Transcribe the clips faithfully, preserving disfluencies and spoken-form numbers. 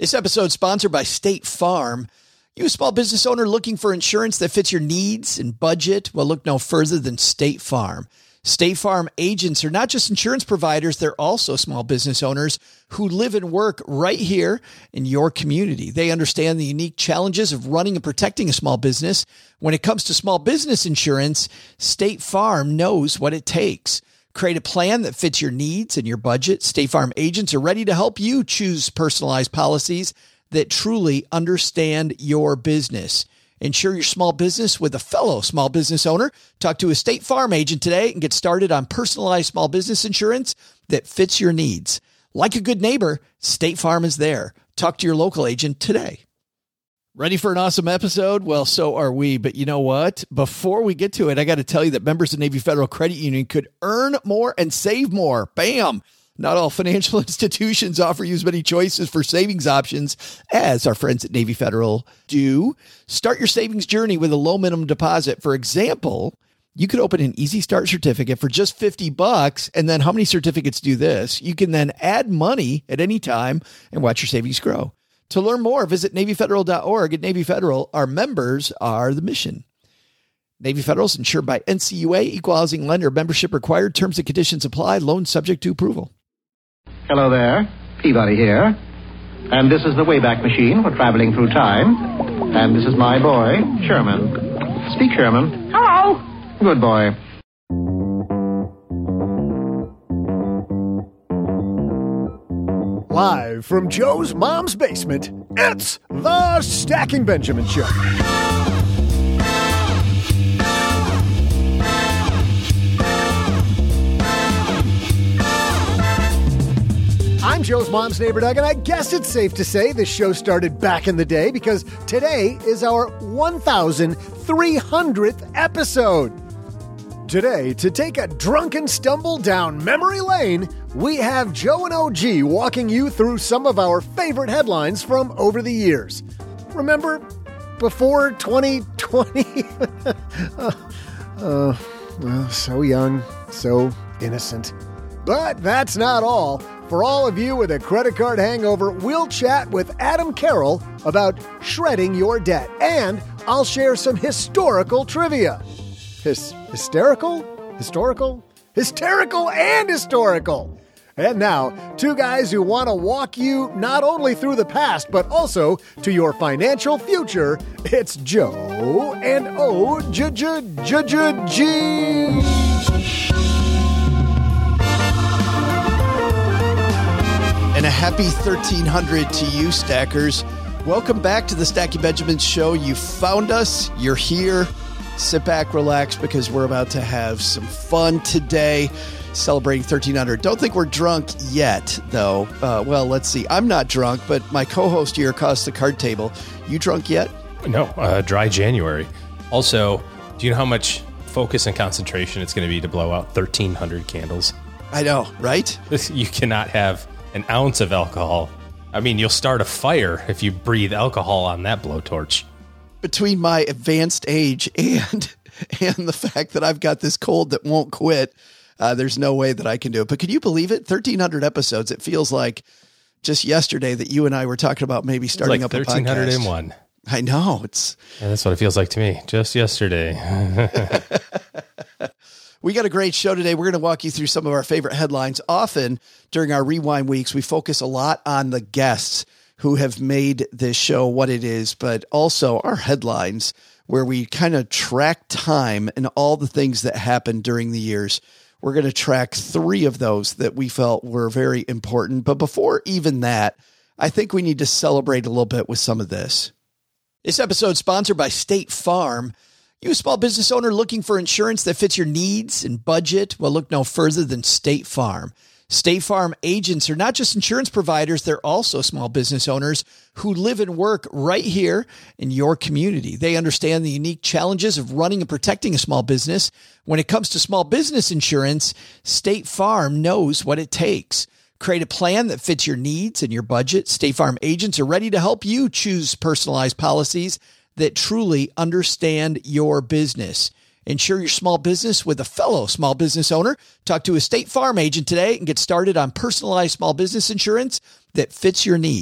This episode is sponsored by State Farm. You a small business owner looking for insurance that fits your needs and budget? Well, look no further than State Farm. State Farm agents are not just insurance providers, they're also small business owners who live and work right here in your community. They understand the unique challenges of running and protecting a small business. When it comes to small business insurance, State Farm knows what it takes. Create a plan that fits your needs and your budget. State Farm agents are ready to help you choose personalized policies that truly understand your business. Insure your small business with a fellow small business owner. Talk to a State Farm agent today and get started on personalized small business insurance that fits your needs. Like a good neighbor, State Farm is there. Talk to your local agent today. Ready for an awesome episode? Well, so are we. But you know what? Before we get to it, I got to tell you that members of Navy Federal Credit Union could earn more and save more. Bam! Not all financial institutions offer you as many choices for savings options as our friends at Navy Federal do. Start your savings journey with a low minimum deposit. For example, you could open an Easy Start certificate for just fifty bucks. And then how many certificates do this? You can then add money at any time and watch your savings grow. To learn more, visit Navy Federal dot org. At Navy Federal, our members are the mission. Navy Federal is insured by N C U A, Equal Housing Lender. Membership required. Terms and conditions apply. Loan subject to approval. Hello there. Peabody here. And this is the Wayback Machine for traveling through time. And this is my boy, Sherman. Speak, Sherman. Hello. Good boy. Live from Joe's mom's basement, it's the Stacking Benjamin Show. I'm Joe's mom's neighbor, Doug, and I guess it's safe to say this show started back in the day because today is our one thousand three hundredth episode. Today, to take a drunken stumble down memory lane, we have Joe and O G walking you through some of our favorite headlines from over the years. Remember, before twenty twenty? uh, uh, well, so young, so innocent. But that's not all. For all of you with a credit card hangover, we'll chat with Adam Carroll about shredding your debt. And I'll share some historical trivia. His hysterical? Historical? Hysterical and historical. And now, two guys who want to walk you not only through the past, but also to your financial future. It's Joe and O J J J J G. And a happy thirteen hundred to you, Stackers. Welcome back to the Stacking Benjamin Show. You found us. You're here. Sit back, relax, because we're about to have some fun today celebrating thirteen hundred. Don't think we're drunk yet, though. Uh, well, let's see. I'm not drunk, but my co-host here across the card table. You drunk yet? No, uh, dry January. Also, do you know how much focus and concentration it's going to be to blow out thirteen hundred candles? I know, right? You cannot have an ounce of alcohol. I mean, you'll start a fire if you breathe alcohol on that blowtorch. Between my advanced age and and the fact that I've got this cold that won't quit, uh, there's no way that I can do it. But can you believe it? thirteen hundred episodes. It feels like just yesterday that you and I were talking about maybe starting like up a podcast. thirteen hundred one. I know. It's yeah, that's what it feels like to me. Just yesterday. We got a great show today. We're going to walk you through some of our favorite headlines. Often during our Rewind weeks, we focus a lot on the guests who have made this show what it is, but also our headlines where we kind of track time and all the things that happened during the years. We're going to track three of those that we felt were very important. But before even that, I think we need to celebrate a little bit with some of this. This episode is sponsored by State Farm. You a small business owner looking for insurance that fits your needs and budget? Well, look no further than State Farm. State Farm agents are not just insurance providers, they're also small business owners who live and work right here in your community. They understand the unique challenges of running and protecting a small business. When it comes to small business insurance, State Farm knows what it takes. Create a plan that fits your needs and your budget. State Farm agents are ready to help you choose personalized policies that truly understand your business. Insure your small business with a fellow small business owner. Talk to a State Farm agent today and get started on personalized small business insurance that fits your needs.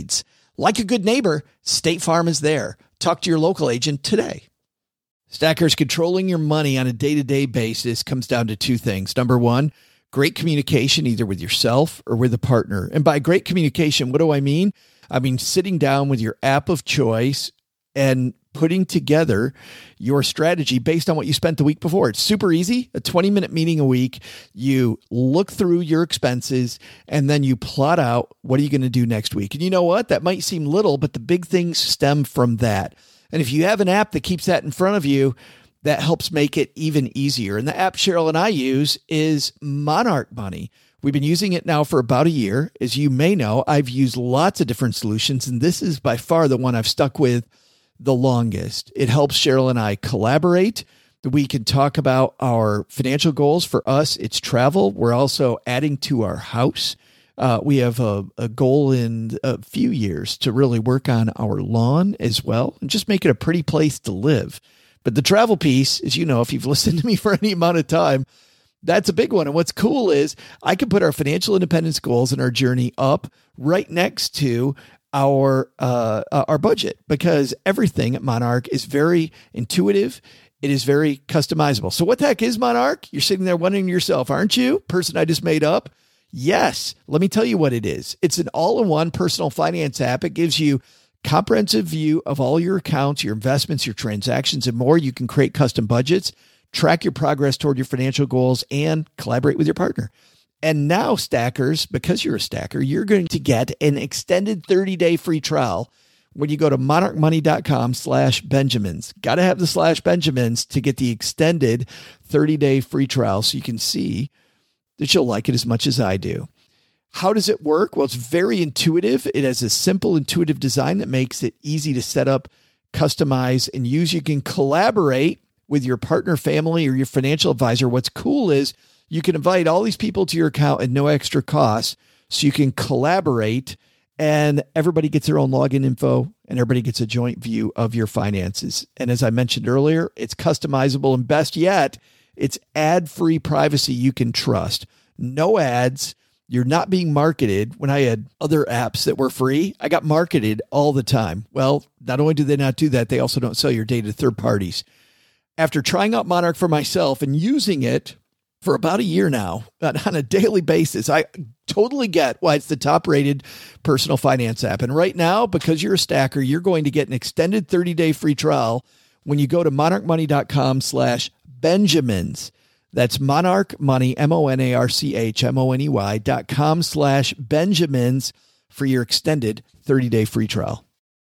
Like a good neighbor, State Farm is there. Talk to your local agent today. Stackers, controlling your money on a day-to-day basis comes down to two things. Number one, great communication, either with yourself or with a partner. And by great communication, what do I mean? I mean sitting down with your app of choice and putting together your strategy based on what you spent the week before. It's super easy. A twenty minute meeting a week. You look through your expenses and then you plot out what are you going to do next week. And you know what? That might seem little, but the big things stem from that. And if you have an app that keeps that in front of you, that helps make it even easier. And the app Cheryl and I use is Monarch Money. We've been using it now for about a year. As you may know, I've used lots of different solutions, and this is by far the one I've stuck with the longest. It helps Cheryl and I collaborate. We can talk about our financial goals. For us, it's travel. We're also adding to our house. Uh, we have a, a goal in a few years to really work on our lawn as well and just make it a pretty place to live. But the travel piece, as you know, if you've listened to me for any amount of time, that's a big one. And what's cool is I can put our financial independence goals and our journey up right next to our uh, our budget, because everything at Monarch is very intuitive. It is very customizable. So what the heck is Monarch? You're sitting there wondering to yourself, aren't you? Person I just made up? Yes. Let me tell you what it is. It's an all-in-one personal finance app. It gives you comprehensive view of all your accounts, your investments, your transactions, and more. You can create custom budgets, track your progress toward your financial goals, and collaborate with your partner. And now, stackers, because you're a stacker, you're going to get an extended thirty-day free trial when you go to monarchmoney.com slash Benjamins. Got to have the slash Benjamins to get the extended thirty-day free trial so you can see that you'll like it as much as I do. How does it work? Well, it's very intuitive. It has a simple, intuitive design that makes it easy to set up, customize, and use. You can collaborate with your partner, family, or your financial advisor. What's cool is you can invite all these people to your account at no extra cost, so you can collaborate and everybody gets their own login info and everybody gets a joint view of your finances. And as I mentioned earlier, it's customizable, and best yet, it's ad-free privacy you can trust. No ads. You're not being marketed. When I had other apps that were free, I got marketed all the time. Well, not only do they not do that, they also don't sell your data to third parties. After trying out Monarch for myself and using it for about a year now on a daily basis, I totally get why it's the top rated personal finance app. And right now, because you're a stacker, you're going to get an extended thirty-day free trial when you go to monarchmoney.com slash Benjamins. That's Monarch Money, M O N A R C H M O N E Y dot com slash Benjamins for your extended thirty-day free trial.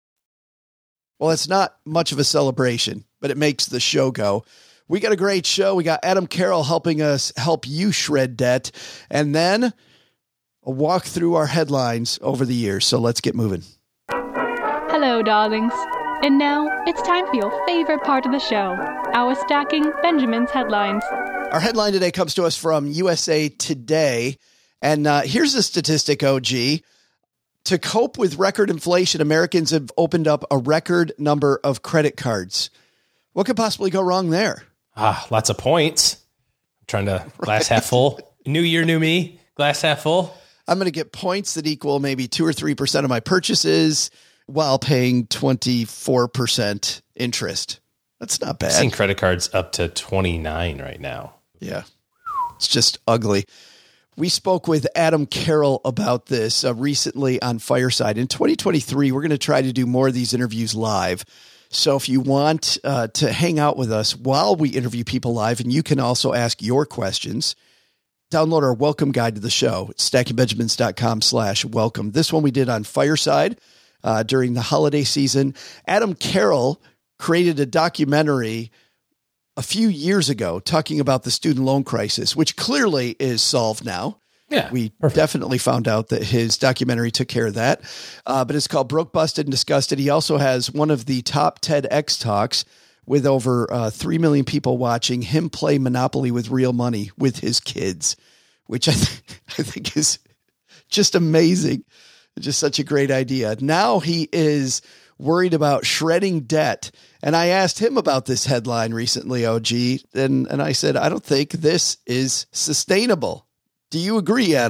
Well, it's not much of a celebration, but it makes the show go. We got a great show. We got Adam Carroll helping us help you shred debt, and then a walk through our headlines over the years. So let's get moving. Hello, darlings. And now it's time for your favorite part of the show, our Stacking Benjamins headlines. Our headline today comes to us from U S A Today. And uh, here's a statistic, O G. To cope with record inflation, Americans have opened up a record number of credit cards. What could possibly go wrong there? Ah, lots of points. I'm trying to glass right. half full. New year, new me. Glass half full. I'm going to get points that equal maybe two or three percent of my purchases while paying twenty-four percent interest. That's not bad. I've seen credit cards up to twenty-nine right now. Yeah. It's just ugly. We spoke with Adam Carroll about this uh, recently on Fireside. In twenty twenty-three, we're going to try to do more of these interviews live. So if you want uh, to hang out with us while we interview people live, and you can also ask your questions, download our welcome guide to the show, stackingbenjamins.com slash welcome. This one we did on Fireside uh, during the holiday season. Adam Carroll created a documentary a few years ago talking about the student loan crisis, which clearly is solved now. Yeah, we perfect. definitely found out that his documentary took care of that. Uh, but it's called Broke, Busted, and Disgusted. He also has one of the top TEDx talks with over uh, three million people watching him play Monopoly with real money with his kids, which I, th- I think is just amazing. Just such a great idea. Now he is worried about shredding debt. And I asked him about this headline recently, O G, and, and I said, I don't think this is sustainable. Do you agree, Adam?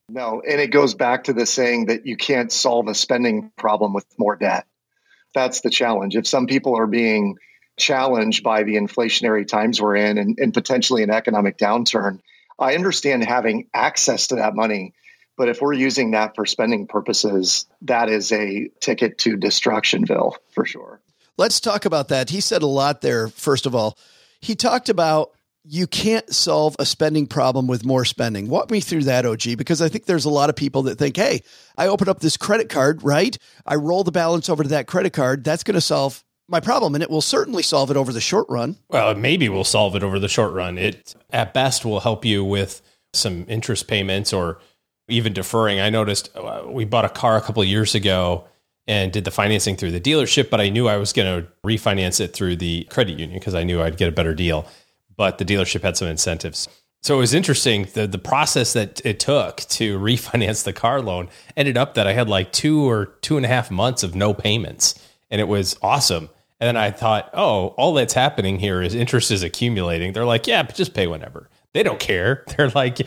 No, and it goes back to the saying that you can't solve a spending problem with more debt. That's the challenge. If some people are being challenged by the inflationary times we're in and, and potentially an economic downturn, I understand having access to that money. But if we're using that for spending purposes, that is a ticket to Destructionville for sure. Let's talk about that. He said a lot there. First of all, he talked about you can't solve a spending problem with more spending. Walk me through that, O G, because I think there's a lot of people that think, hey, I open up this credit card, right? I roll the balance over to that credit card. That's going to solve my problem, and it will certainly solve it over the short run. Well, maybe we'll solve it over the short run. It, at best, will help you with some interest payments or even deferring. I noticed uh, we bought a car a couple of years ago and did the financing through the dealership, but I knew I was going to refinance it through the credit union because I knew I'd get a better deal. But the dealership had some incentives. So it was interesting. The the process that it took to refinance the car loan ended up that I had like two or two and a half months of no payments. And it was awesome. And then I thought, oh, all that's happening here is interest is accumulating. They're like, yeah, but just pay whenever. They don't care. They're like,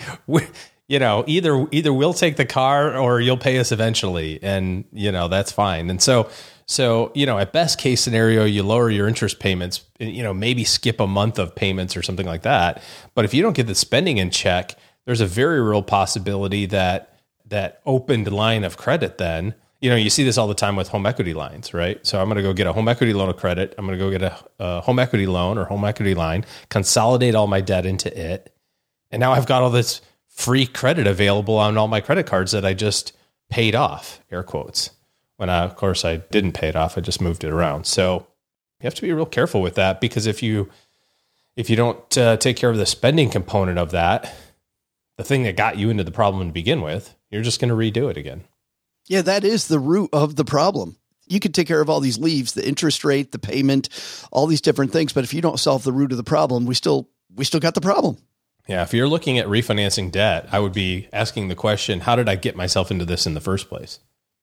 you know, either either we'll take the car or you'll pay us eventually. And, you know, that's fine. And so So, you know, at best case scenario, you lower your interest payments, you know, maybe skip a month of payments or something like that. But if you don't get the spending in check, there's a very real possibility that that opened line of credit then, you know, you see this all the time with home equity lines, right? So I'm going to go get a home equity loan of credit. I'm going to go get a, a home equity loan or home equity line, consolidate all my debt into it. And now I've got all this free credit available on all my credit cards that I just paid off, air quotes. When I, of course, I didn't pay it off. I just moved it around. So you have to be real careful with that because if you if you don't uh, take care of the spending component of that, the thing that got you into the problem to begin with, you're just going to redo it again. Yeah, that is the root of the problem. You can take care of all these leaves, the interest rate, the payment, all these different things. But if you don't solve the root of the problem, we still we still got the problem. Yeah, if you're looking at refinancing debt, I would be asking the question, how did I get myself into this in the first place?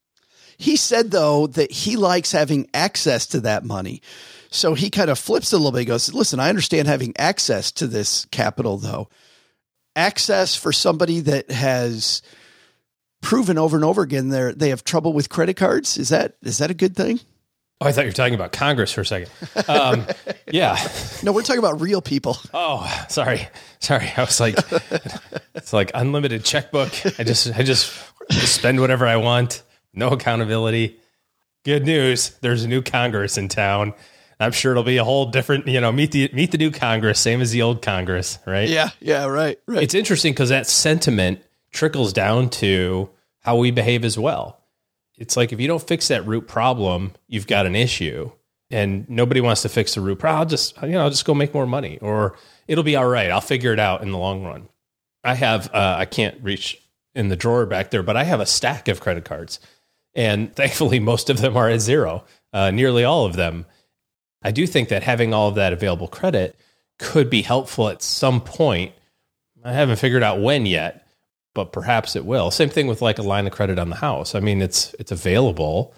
He said, though, that he likes having access to that money. So he kind of flips it a little bit. He goes, listen, I understand having access to this capital, though. Access for somebody that has proven over and over again they they have trouble with credit cards. Is that is that a good thing? Oh, I thought you were talking about Congress for a second. Um, yeah. No, we're talking about real people. Oh, sorry. Sorry. I was like, it's like unlimited checkbook. I just, I just spend whatever I want. No accountability. Good news. There's a new Congress in town. I'm sure it'll be a whole different, you know, meet the, meet the new Congress, same as the old Congress, right? Yeah. Yeah. Right. Right. It's interesting because that sentiment trickles down to how we behave as well. It's like, if you don't fix that root problem, you've got an issue, and nobody wants to fix the root problem. I'll just, you know, I'll just go make more money, or it'll be all right. I'll figure it out in the long run. I have, uh, I can't reach in the drawer back there, but I have a stack of credit cards, and thankfully most of them are at zero, uh, nearly all of them. I do think that having all of that available credit could be helpful at some point. I haven't figured out when yet, but perhaps it will. Same thing with like a line of credit on the house. I mean, it's it's available.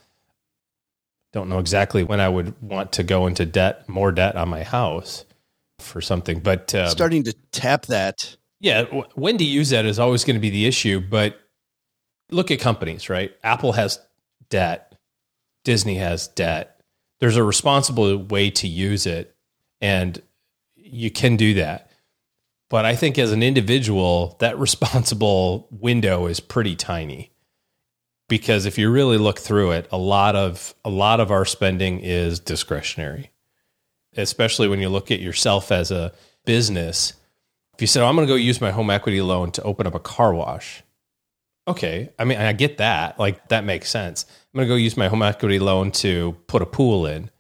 Don't know exactly when I would want to go into debt, more debt on my house for something, but um, starting to tap that. Yeah, w- when to use that is always going to be the issue. But look at companies, right? Apple has debt. Disney has debt. There's a responsible way to use it, and you can do that. But I think as an individual, that responsible window is pretty tiny, because if you really look through it, a lot of a lot of our spending is discretionary, especially when you look at yourself as a business. If you said, oh, I'm going to go use my home equity loan to open up a car wash. Okay. I mean, I get that. Like, that makes sense. I'm going to go use my home equity loan to put a pool in.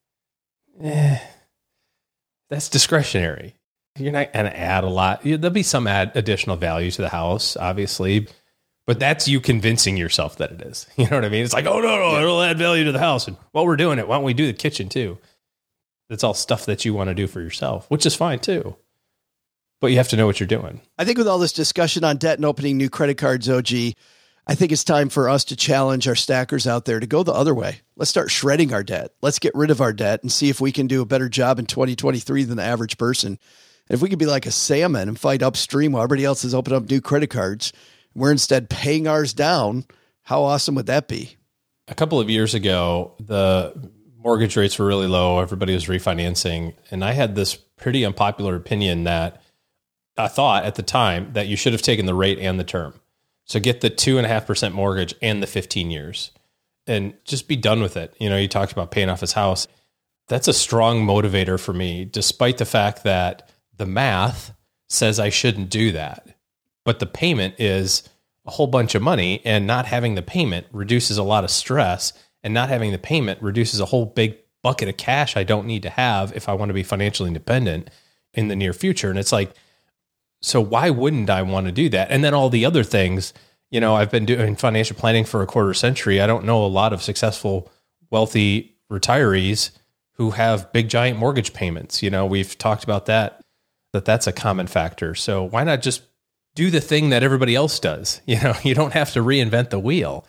Eh, that's discretionary. You're not going to add a lot. There'll be some add additional value to the house, obviously, but that's you convincing yourself that it is. You know what I mean? It's like, oh, no, no, it'll add value to the house. And while we're doing it, why don't we do the kitchen too? That's all stuff that you want to do for yourself, which is fine too. But you have to know what you're doing. I think with all this discussion on debt and opening new credit cards, O G, I think it's time for us to challenge our stackers out there to go the other way. Let's start shredding our debt. Let's get rid of our debt and see if we can do a better job in twenty twenty-three than the average person. If we could be like a salmon and fight upstream while everybody else is opening up new credit cards, We're instead paying ours down. How awesome would that be? A couple of years ago, the mortgage rates were really low. Everybody was refinancing. And I had this pretty unpopular opinion that I thought at the time that you should have taken the rate and the term. So get the two and a half percent mortgage and the fifteen years and just be done with it. You know, you talked about paying off his house. That's a strong motivator for me, despite the fact that the math says I shouldn't do that. But the payment is a whole bunch of money, and not having the payment reduces a lot of stress, and not having the payment reduces a whole big bucket of cash I don't need to have if I want to be financially independent in the near future. And it's like, so why wouldn't I want to do that? And then all the other things, you know, I've been doing financial planning for a quarter century. I don't know a lot of successful, wealthy retirees who have big giant mortgage payments. You know, we've talked about that, that that's a common factor. So why not just do the thing that everybody else does? You know, you don't have to reinvent the wheel.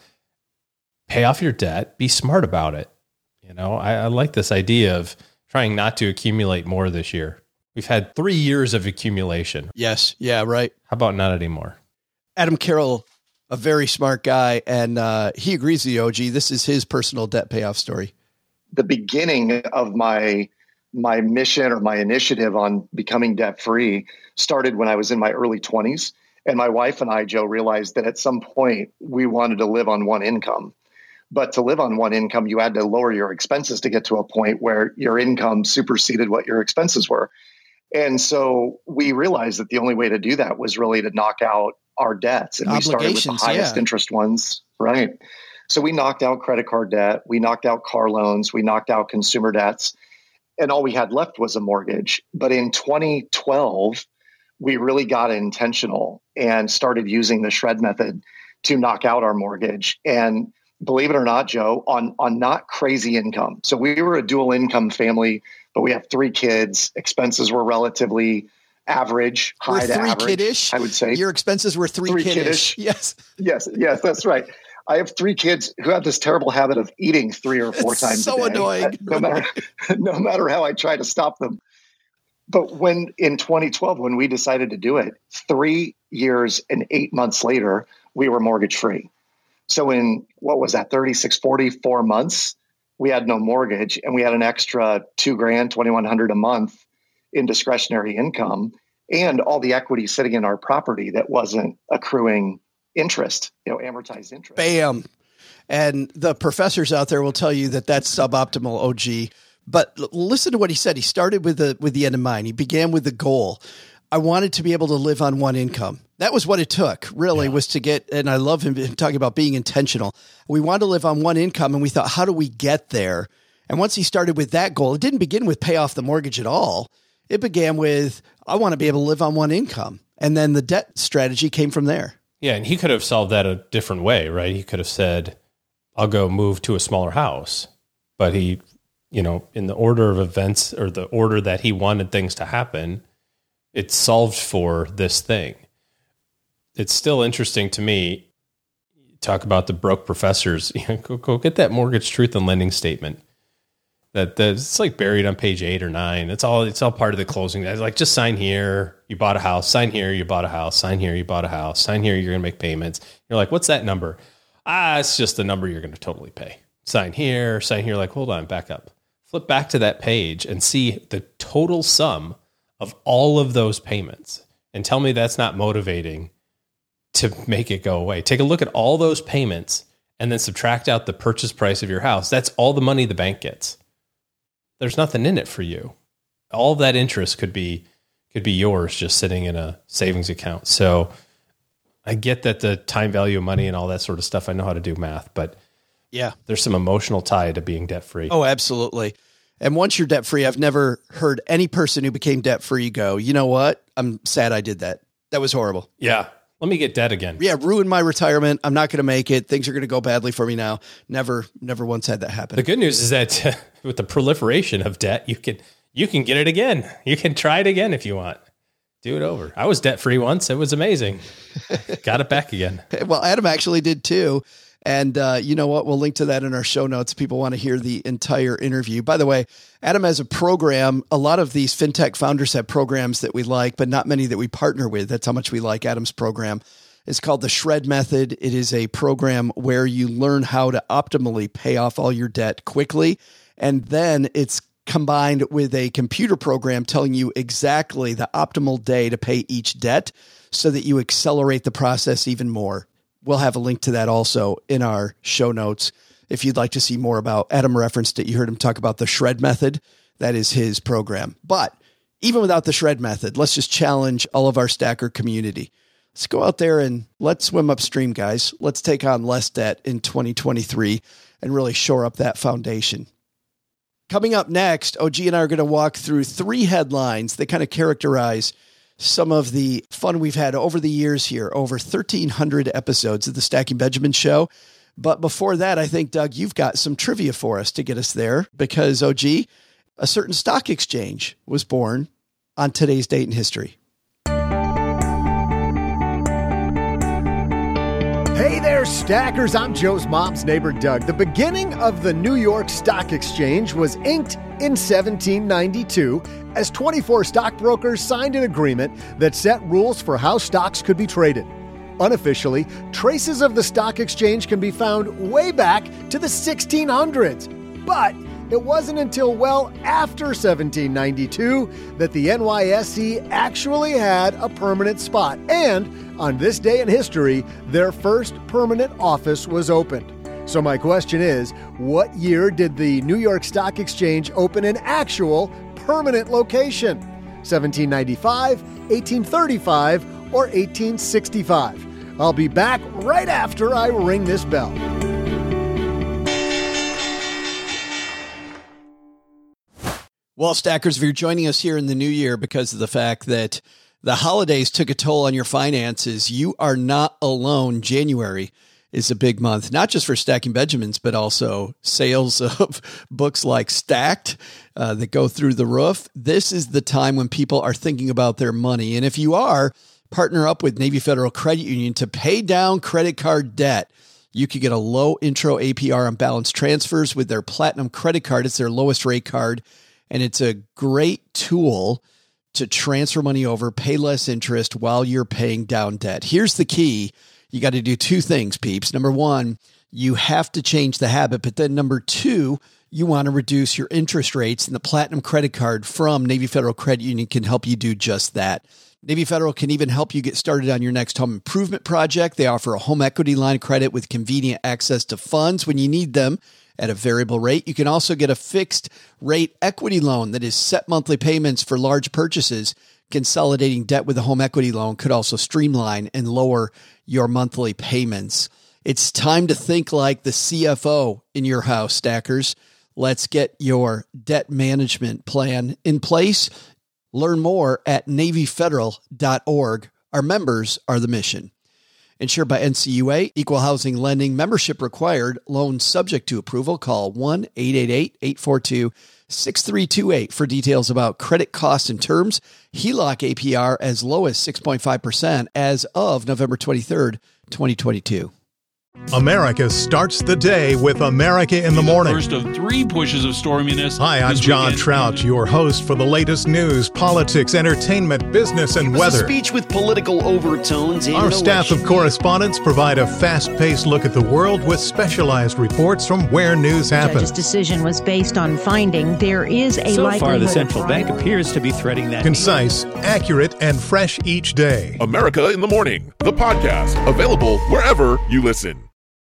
Pay off your debt, be smart about it. You know, I, I like this idea of trying not to accumulate more this year. We've had three years of accumulation. Yes. Yeah, right. How about not anymore? Adam Carroll, a very smart guy, and uh, he agrees with the O G. This is his personal debt payoff story. The beginning of my my mission or my initiative on becoming debt free started when I was in my early twenties. And my wife and I, Joe, realized that at some point we wanted to live on one income. But to live on one income, you had to lower your expenses to get to a point where your income superseded what your expenses were. And so we realized that the only way to do that was really to knock out our debts. And we started with the highest yeah. interest ones, right? So we knocked out credit card debt, we knocked out car loans, we knocked out consumer debts, and all we had left was a mortgage. But in twenty twelve, we really got intentional and started using the SHRED method to knock out our mortgage. And believe it or not, Joe, on, on not crazy income. So we were a dual income family, but we have three kids. Expenses were relatively average, high to three average, kiddish. I would say. Your expenses were three, three kiddish. kiddish. Yes. Yes. Yes, that's right. I have three kids who have this terrible habit of eating three or four it's times so a day. Annoying. No matter, no matter how I try to stop them. But when in twenty twelve, when we decided to do it, three years and eight months later, we were mortgage free. So in, what was that, thirty-six, forty-four months, we had no mortgage, and we had an extra two grand, twenty-one hundred a month in discretionary income, and all the equity sitting in our property that wasn't accruing interest, you know, amortized interest. Bam. And the professors out there will tell you that that's suboptimal, O G. But l- listen to what he said. He started with the with the end in mind. He began with the goal. I wanted to be able to live on one income. That was what it took, really, yeah. was to get, and I love him, him talking about being intentional. We wanted to live on one income, and we thought, how do we get there? And once he started with that goal, it didn't begin with pay off the mortgage at all. It began with, I want to be able to live on one income. And then the debt strategy came from there. Yeah, and he could have solved that a different way, right? He could have said, I'll go move to a smaller house. But he, you know, in the order of events or the order that he wanted things to happen, it solved for this thing. It's still interesting to me, talk about the broke professors, you know, go, go get that mortgage truth and lending statement. That, that it's like buried on page eight or nine. It's all it's all part of the closing. It's like, just sign here, you bought a house. Sign here, you bought a house. Sign here, you bought a house. Sign here, you're going to make payments. You're like, what's that number? Ah, it's just the number you're going to totally pay. Sign here, sign here. Like, hold on, back up. Flip back to that page and see the total sum of all of those payments. And tell me that's not motivating to make it go away. Take a look at all those payments and then subtract out the purchase price of your house. That's all the money the bank gets. There's nothing in it for you. All of that interest could be could be yours just sitting in a savings account. So I get that the time value of money and all that sort of stuff, I know how to do math, but yeah, there's some emotional tie to being debt free. Oh, absolutely. And once you're debt free, I've never heard any person who became debt free go, you know what? I'm sad I did that. That was horrible. Yeah. Let me get debt again. Yeah. Ruined my retirement. I'm not going to make it. Things are going to go badly for me now. Never, never once had that happen. The good news is that uh, with the proliferation of debt, you can, you can get it again. You can try it again if you want. Do it over. I was debt free once. It was amazing. Got it back again. Well, Adam actually did too. And uh, you know what? We'll link to that in our show notes if people want to hear the entire interview. By the way, Adam has a program. A lot of these fintech founders have programs that we like, but not many that we partner with. That's how much we like Adam's program. is called the Shred Method. It is a program where you learn how to optimally pay off all your debt quickly. And then it's combined with a computer program telling you exactly the optimal day to pay each debt so that you accelerate the process even more. We'll have a link to that also in our show notes. If you'd like to see more about, Adam referenced it. You heard him talk about the Shred Method. That is his program. But even without the Shred Method, let's just challenge all of our Stacker community. Let's go out there and let's swim upstream, guys. Let's take on less debt in twenty twenty-three and really shore up that foundation. Coming up next, O G and I are going to walk through three headlines that kind of characterize some of the fun we've had over the years here, over thirteen hundred episodes of the Stacking Benjamin Show. But before that, I think, Doug, you've got some trivia for us to get us there because, O G, a certain stock exchange was born on today's date in history. Hey there, Stackers. I'm Joe's mom's neighbor, Doug. The beginning of the New York Stock Exchange was inked in seventeen ninety-two as twenty-four stockbrokers signed an agreement that set rules for how stocks could be traded. Unofficially, traces of the stock exchange can be found way back to the sixteen hundreds. But it wasn't until well after seventeen ninety-two that the N Y S E actually had a permanent spot. And on this day in history, their first permanent office was opened. So my question is, what year did the New York Stock Exchange open an actual permanent location? seventeen ninety-five, eighteen thirty-five, or eighteen sixty-five? I'll be back right after I ring this bell. Well, Stackers, if you're joining us here in the new year because of the fact that the holidays took a toll on your finances, you are not alone. January is a big month, not just for Stacking Benjamins, but also sales of books like Stacked uh, that go through the roof. This is the time when people are thinking about their money. And if you are, partner up with Navy Federal Credit Union to pay down credit card debt. You could get a low intro A P R on balance transfers with their Platinum credit card. It's their lowest rate card. And it's a great tool to transfer money over, pay less interest while you're paying down debt. Here's the key. You got to do two things, peeps. Number one, you have to change the habit. But then number two, you want to reduce your interest rates. And the Platinum credit card from Navy Federal Credit Union can help you do just that. Navy Federal can even help you get started on your next home improvement project. They offer a home equity line of credit with convenient access to funds when you need them at a variable rate. You can also get a fixed rate equity loan that is set monthly payments for large purchases. Consolidating debt with a home equity loan could also streamline and lower your monthly payments. It's time to think like the C F O in your house, Stackers. Let's get your debt management plan in place. Learn more at Navy Federal dot org. Our members are the mission. Insured by N C U A, Equal Housing Lending, membership required, loans subject to approval. Call one eight eight eight, eight four two, six three two eight for details about credit costs and terms. H E L O C A P R as low as six point five percent as of November twenty-third, twenty twenty-two. America starts the day with America in the Morning. First of three pushes of storminess. Hi, I'm John weekend. Trout, your host for the latest news, politics, entertainment, business, and it was weather. A speech with political overtones. And Our staff of correspondents provide a fast-paced look at the world with specialized reports from where news The happens. judge's decision was based on finding there is a so likelihood far, the of central fraud. bank appears to be threading that. Concise, accurate, and fresh each day. America in the Morning, the podcast, available wherever you listen.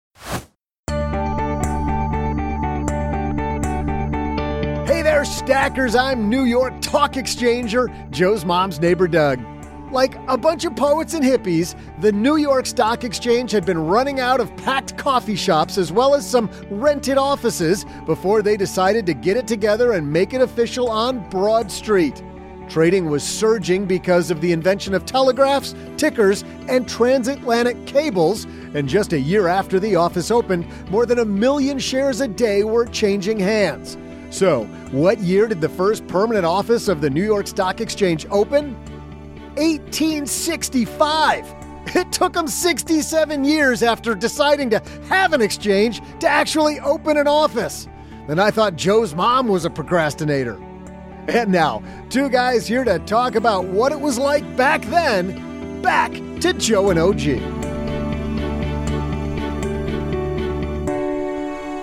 Hey there, Stackers. I'm New York talk exchanger, Joe's mom's neighbor, Doug. Like a bunch of poets and hippies, the New York Stock Exchange had been running out of packed coffee shops as well as some rented offices before they decided to get it together and make it official on Broad Street. Trading was surging because of the invention of telegraphs, tickers, and transatlantic cables, and just a year after the office opened, more than a million shares a day were changing hands. So, what year did the first permanent office of the New York Stock Exchange open? eighteen sixty-five. It took them sixty-seven years after deciding to have an exchange to actually open an office. Then I thought Joe's mom was a procrastinator. And now, two guys here to talk about what it was like back then. Back to Joe and O G.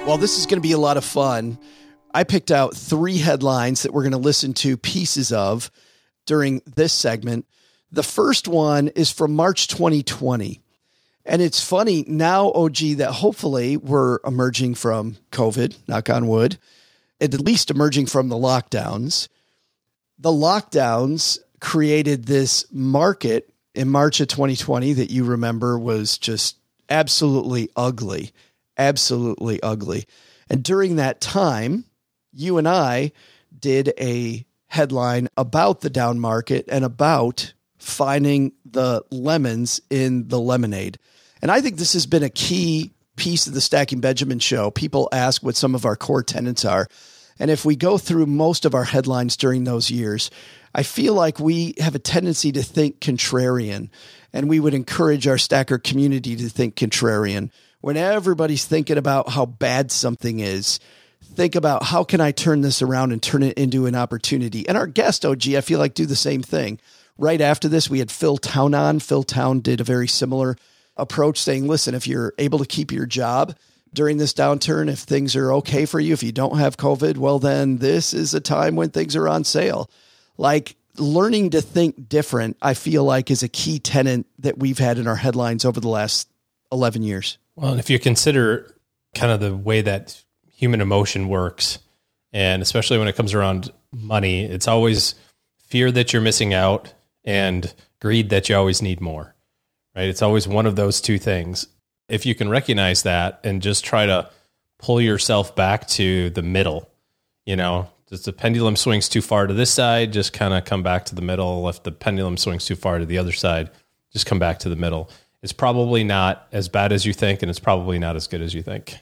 Well, this is going to be a lot of fun. I picked out three headlines that we're going to listen to pieces of during this segment. The first one is from March twenty twenty. And it's funny now, O G, that hopefully we're emerging from COVID, knock on wood, at least emerging from the lockdowns. The lockdowns created this market in March of twenty twenty that you remember was just absolutely ugly, absolutely ugly. And during that time, you and I did a headline about the down market and about finding the lemons in the lemonade. And I think this has been a key piece of the Stacking Benjamin show. People ask what some of our core tenets are. And if we go through most of our headlines during those years, I feel like we have a tendency to think contrarian, and we would encourage our stacker community to think contrarian. When everybody's thinking about how bad something is, think about how can I turn this around and turn it into an opportunity. And our guest, O G, I feel like do the same thing. Right after this, we had Phil Town on. Phil Town did a very similar approach, saying, listen, if you're able to keep your job during this downturn, if things are okay for you, if you don't have COVID, well, then this is a time when things are on sale. Like, learning to think different, I feel like, is a key tenet that we've had in our headlines over the last eleven years. Well, and if you consider kind of the way that human emotion works, and especially when it comes around money, it's always fear that you're missing out and greed that you always need more, right? It's always one of those two things. If you can recognize that and just try to pull yourself back to the middle, you know, if the pendulum swings too far to this side, just kind of come back to the middle. If the pendulum swings too far to the other side, just come back to the middle. It's probably not as bad as you think, and it's probably not as good as you think.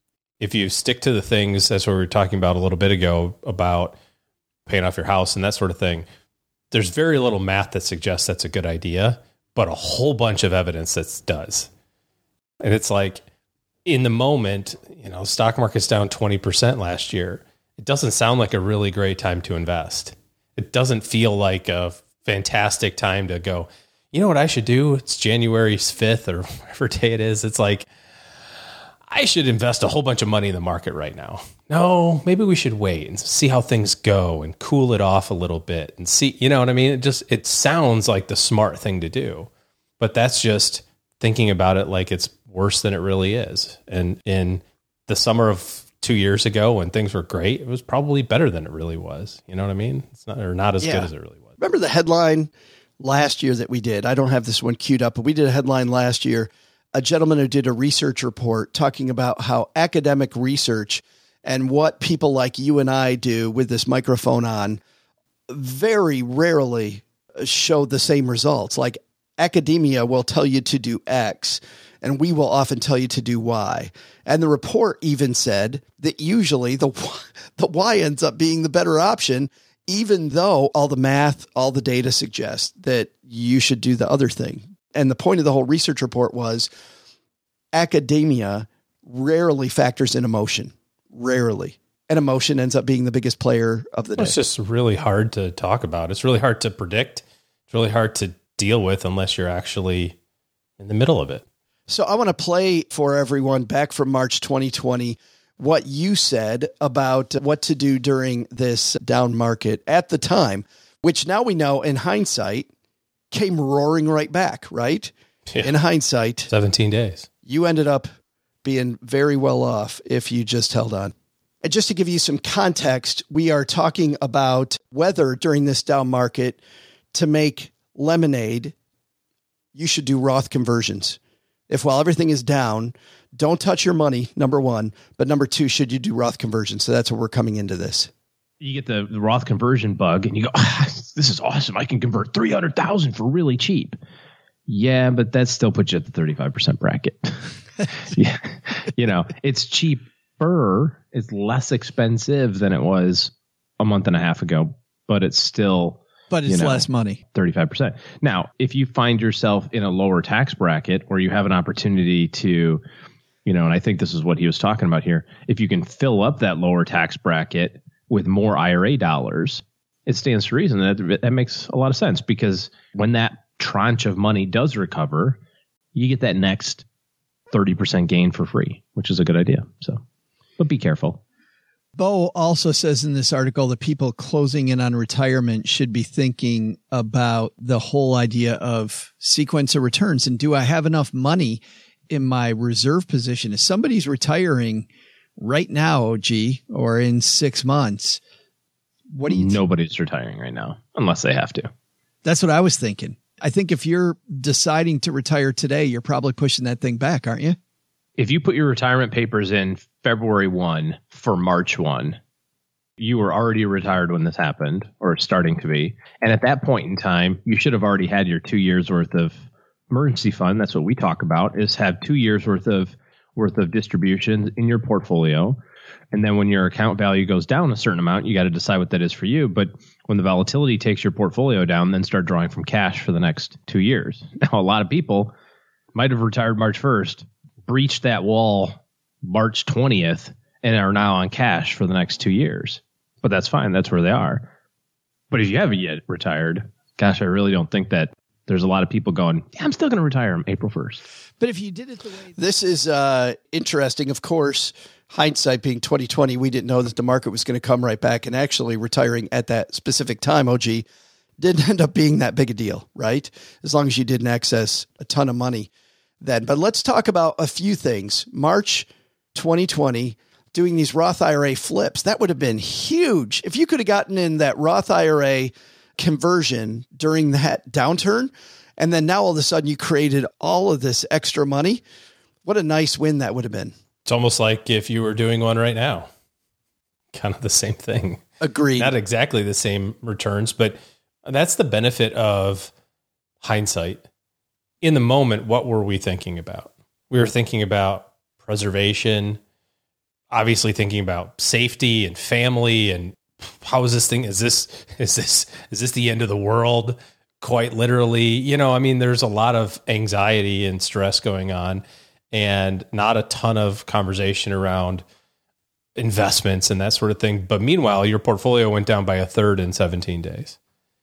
If you stick to the things, that's what we were talking about a little bit ago, about paying off your house and that sort of thing, there's very little math that suggests that's a good idea, but a whole bunch of evidence that does. And it's like, in the moment, you know, stock market's down twenty percent last year. It doesn't sound like a really great time to invest. It doesn't feel like a fantastic time to go, you know what I should do? It's January fifth or whatever day it is. It's like, I should invest a whole bunch of money in the market right now. No, maybe we should wait and see how things go and cool it off a little bit and see, you know what I mean? It just, it sounds like the smart thing to do, but that's just thinking about it like it's worse than it really is. And in the summer of two years ago when things were great, it was probably better than it really was. You know what I mean? It's not, or not as yeah. good as it really was. Remember the headline last year that we did? I don't have this one queued up, but we did a headline last year. A gentleman who did a research report talking about how academic research and what people like you and I do with this microphone on very rarely show the same results. Like, academia will tell you to do X, and we will often tell you to do Y. And the report even said that usually the, the Y ends up being the better option, even though all the math, all the data suggests that you should do the other thing. And the point of the whole research report was academia rarely factors in emotion, rarely. And emotion ends up being the biggest player of the day. It's just really hard to talk about. It's really hard to predict. It's really hard to deal with unless you're actually in the middle of it. So I want to play for everyone back from March twenty twenty what you said about what to do during this down market at the time, which now we know in hindsight came roaring right back, right? Yeah. In hindsight, seventeen days. You ended up being very well off if you just held on. And just to give you some context, we are talking about whether during this down market to make lemonade, you should do Roth conversions. If while everything is down, don't touch your money, number one, but number two, should you do Roth conversions? So that's where we're coming into this. You get the, the Roth conversion bug and you go, ah, this is awesome. I can convert three hundred thousand for really cheap. Yeah, but that still puts you at the thirty-five percent bracket. Yeah. You know, it's cheaper. It's less expensive than it was a month and a half ago, but it's still, but it's you know, less money, thirty-five percent. Now, if you find yourself in a lower tax bracket or you have an opportunity to, you know, and I think this is what he was talking about here, if you can fill up that lower tax bracket with more I R A dollars, it stands to reason that that makes a lot of sense, because when that tranche of money does recover, you get that next thirty percent gain for free, which is a good idea. So but be careful. Bo also says in this article that people closing in on retirement should be thinking about the whole idea of sequence of returns. And do I have enough money in my reserve position? If somebody's retiring right now, O G, or in six months, what do you think? Nobody's retiring right now unless they have to. That's what I was thinking. I think if you're deciding to retire today, you're probably pushing that thing back, aren't you? If you put your retirement papers in February first for March first, you were already retired when this happened, or starting to be. And at that point in time, you should have already had your two years worth of emergency fund. That's what we talk about, is have two years worth of worth of distributions in your portfolio. And then when your account value goes down a certain amount, you got to decide what that is for you. But when the volatility takes your portfolio down, then start drawing from cash for the next two years. Now, a lot of people might have retired March first, breached that wall March twentieth, and are now on cash for the next two years. But that's fine. That's where they are. But if you haven't yet retired, gosh, I really don't think that there's a lot of people going, yeah, I'm still going to retire on April first. But if you did it the way this is uh, interesting, of course, hindsight being twenty twenty, we didn't know that the market was going to come right back, and actually retiring at that specific time, O G, didn't end up being that big a deal, right? As long as you didn't access a ton of money then. But let's talk about a few things. March twenty twenty, doing these Roth I R A flips, that would have been huge. If you could have gotten in that Roth I R A conversion during that downturn, and then now all of a sudden you created all of this extra money, what a nice win that would have been. It's almost like if you were doing one right now. Kind of the same thing. Agreed. Not exactly the same returns, but that's the benefit of hindsight. In the moment, what were we thinking about? We were thinking about preservation, obviously thinking about safety and family, and how is this thing? Is this, is this, is this the end of the world? Quite literally, you know, I mean, there's a lot of anxiety and stress going on, and not a ton of conversation around investments and that sort of thing. But meanwhile, your portfolio went down by a third in seventeen days.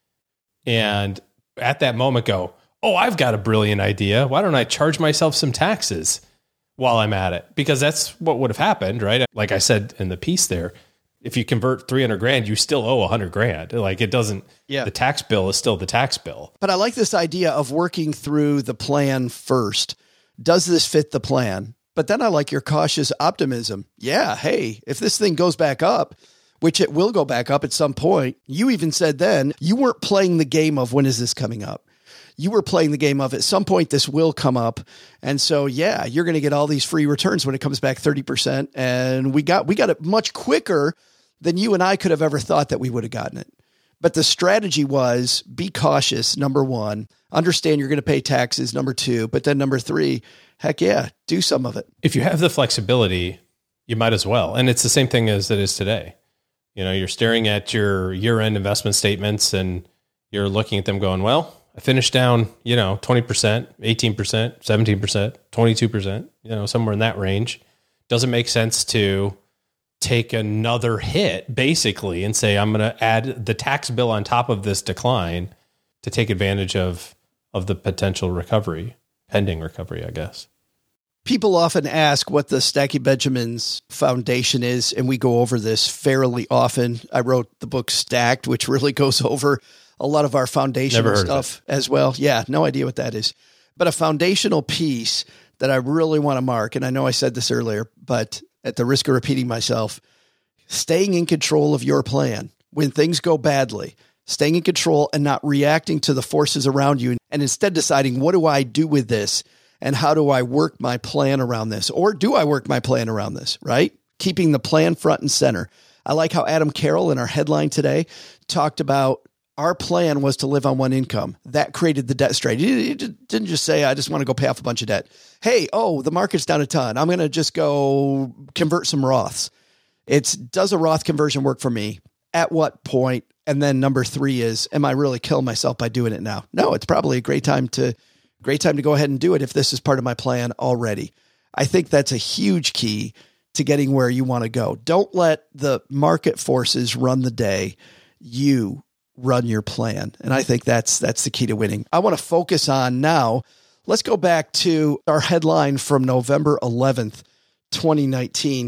And at that moment go, oh, I've got a brilliant idea. Why don't I charge myself some taxes while I'm at it? Because that's what would have happened, right? Like I said in the piece there, if you convert three hundred grand, you still owe a hundred grand. Like it doesn't, yeah. The tax bill is still the tax bill. But I like this idea of working through the plan first. Does this fit the plan? But then I like your cautious optimism. Yeah. Hey, if this thing goes back up, which it will go back up at some point, you even said then you weren't playing the game of when is this coming up? You were playing the game of at some point this will come up. And so, yeah, you're going to get all these free returns when it comes back thirty percent. And we got, we got it much quicker than you and I could have ever thought that we would have gotten it. But the strategy was be cautious. Number one, understand you're going to pay taxes. Number two, but then number three, heck yeah, do some of it. If you have the flexibility, you might as well. And it's the same thing as it is today. You know, you're staring at your year-end investment statements and you're looking at them going, well, I finished down, you know, twenty percent, eighteen percent, seventeen percent, twenty-two percent, you know, somewhere in that range. Doesn't make sense to take another hit basically and say, I'm going to add the tax bill on top of this decline to take advantage of, of the potential recovery, pending recovery, I guess. People often ask what the Stacking Benjamins Foundation is, and we go over this fairly often. I wrote the book Stacked, which really goes over a lot of our foundational stuff as well. Yeah, no idea what that is. But a foundational piece that I really want to mark, and I know I said this earlier, but at the risk of repeating myself, staying in control of your plan when things go badly, staying in control and not reacting to the forces around you, and instead deciding, what do I do with this? And how do I work my plan around this? Or do I work my plan around this, right? Keeping the plan front and center. I like how Adam Carroll in our headline today talked about our plan was to live on one income. That created the debt strategy. He didn't just say, I just want to go pay off a bunch of debt. Hey, oh, the market's down a ton. I'm going to just go convert some Roths. It's, does a Roth conversion work for me? At what point? And then number three is, am I really killing myself by doing it now? No, it's probably a great time to, great time to go ahead and do it if this is part of my plan already. I think that's a huge key to getting where you want to go. Don't let the market forces run the day. You run your plan. And I think that's, that's the key to winning. I want to focus on now. Let's go back to our headline from November eleventh, twenty nineteen.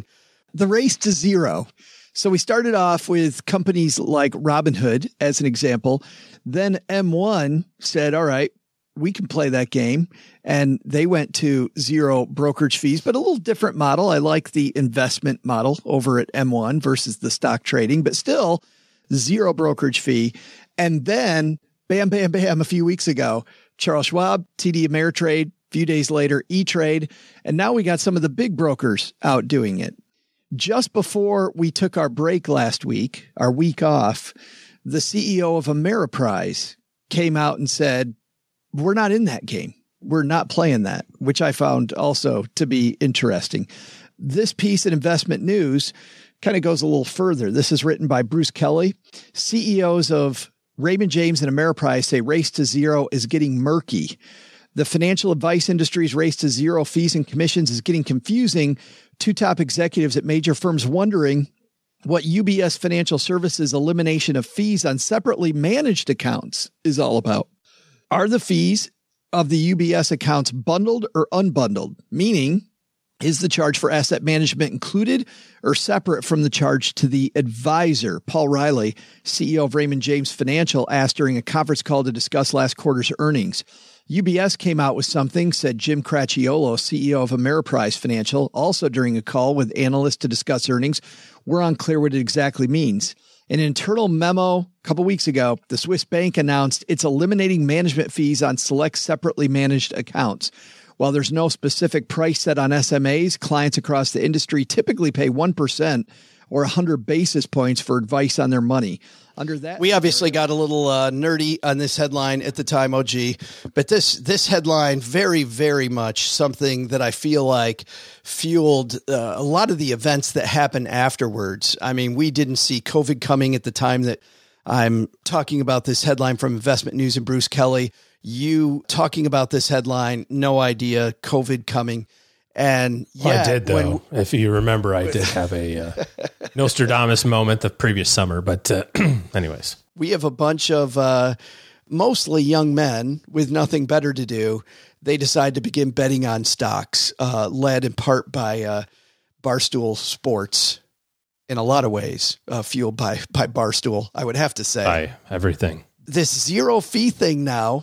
The race to zero. So we started off with companies like Robinhood as an example. Then M one said, all right, we can play that game. And they went to zero brokerage fees, but a little different model. I like the investment model over at M one versus the stock trading, but still zero brokerage fee. And then bam, bam, bam, a few weeks ago, Charles Schwab, T D Ameritrade, a few days later, E-Trade. And now we got some of the big brokers out doing it. Just before we took our break last week, our week off, the C E O of Ameriprise came out and said, we're not in that game. We're not playing that, which I found also to be interesting. This piece in Investment News kind of goes a little further. This is written by Bruce Kelly. C E Os of Raymond James and Ameriprise say race to zero is getting murky. The financial advice industry's race to zero fees and commissions is getting confusing. Two top executives at major firms wondering what U B S Financial Services elimination of fees on separately managed accounts is all about. Are the fees of the U B S accounts bundled or unbundled? Meaning, is the charge for asset management included or separate from the charge to the advisor? Paul Riley, C E O of Raymond James Financial, asked during a conference call to discuss last quarter's earnings. U B S came out with something, said Jim Cracchiolo, C E O of Ameriprise Financial, also during a call with analysts to discuss earnings. We're unclear what it exactly means. In an internal memo a couple weeks ago, the Swiss bank announced it's eliminating management fees on select separately managed accounts. While there's no specific price set on S M As, clients across the industry typically pay one percent or one hundred basis points for advice on their money. Under that, we obviously got a little uh, nerdy on this headline at the time, O G, but this this headline very, very much something that I feel like fueled uh, a lot of the events that happened afterwards. I mean, we didn't see COVID coming at the time that I'm talking about this headline from Investment News and Bruce Kelly. You talking about this headline, no idea COVID coming. And yeah, well, I did though. When, if you remember, I did have a uh, Nostradamus moment the previous summer. But uh, anyways, we have a bunch of uh, mostly young men with nothing better to do. They decide to begin betting on stocks, uh, led in part by uh, Barstool Sports. In a lot of ways, uh, fueled by by Barstool, I would have to say. By everything. This zero fee thing now.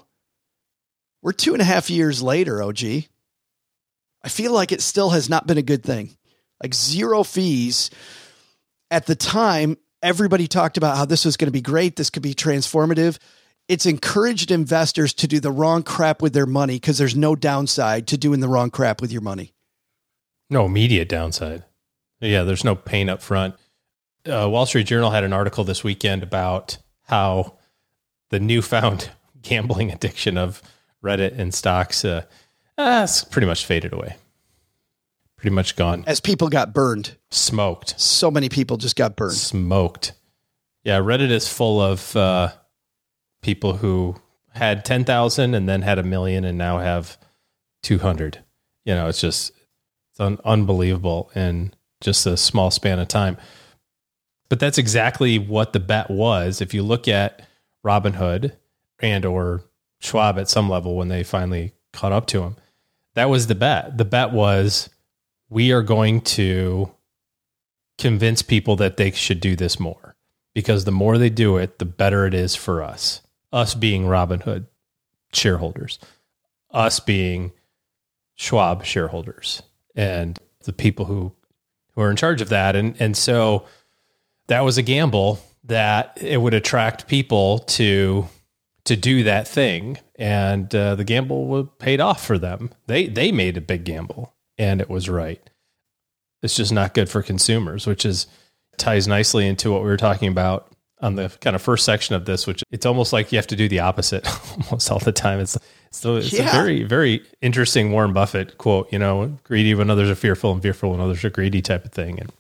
We're two and a half years later, O G. I feel like it still has not been a good thing. Like zero fees. At the time, everybody talked about how this was going to be great. This could be transformative. It's encouraged investors to do the wrong crap with their money because there's no downside to doing the wrong crap with your money. No immediate downside. Yeah, there's no pain up front. Uh, Wall Street Journal had an article this weekend about how the newfound gambling addiction of Reddit and stocks uh, uh, it's pretty much faded away. Pretty much gone. As people got burned. Smoked. So many people just got burned. Smoked. Yeah, Reddit is full of uh, people who had ten thousand and then had a million and now have two hundred. You know, it's just it's un- unbelievable in just a small span of time. But that's exactly what the bet was. If you look at Robinhood and or Schwab at some level when they finally caught up to him, that was the bet. The bet was we are going to convince people that they should do this more because the more they do it, the better it is for us. Us being Robinhood shareholders, us being Schwab shareholders, and the people who, who are in charge of that. And, and so that was a gamble that it would attract people to to do that thing, and uh, the gamble paid off for them. They they made a big gamble, and it was right. It's just not good for consumers, which is ties nicely into what we were talking about on the kind of first section of this, which it's almost like you have to do the opposite almost all the time. It's it's, it's yeah. a very, very interesting Warren Buffett quote, you know, greedy when others are fearful and fearful when others are greedy type of thing. And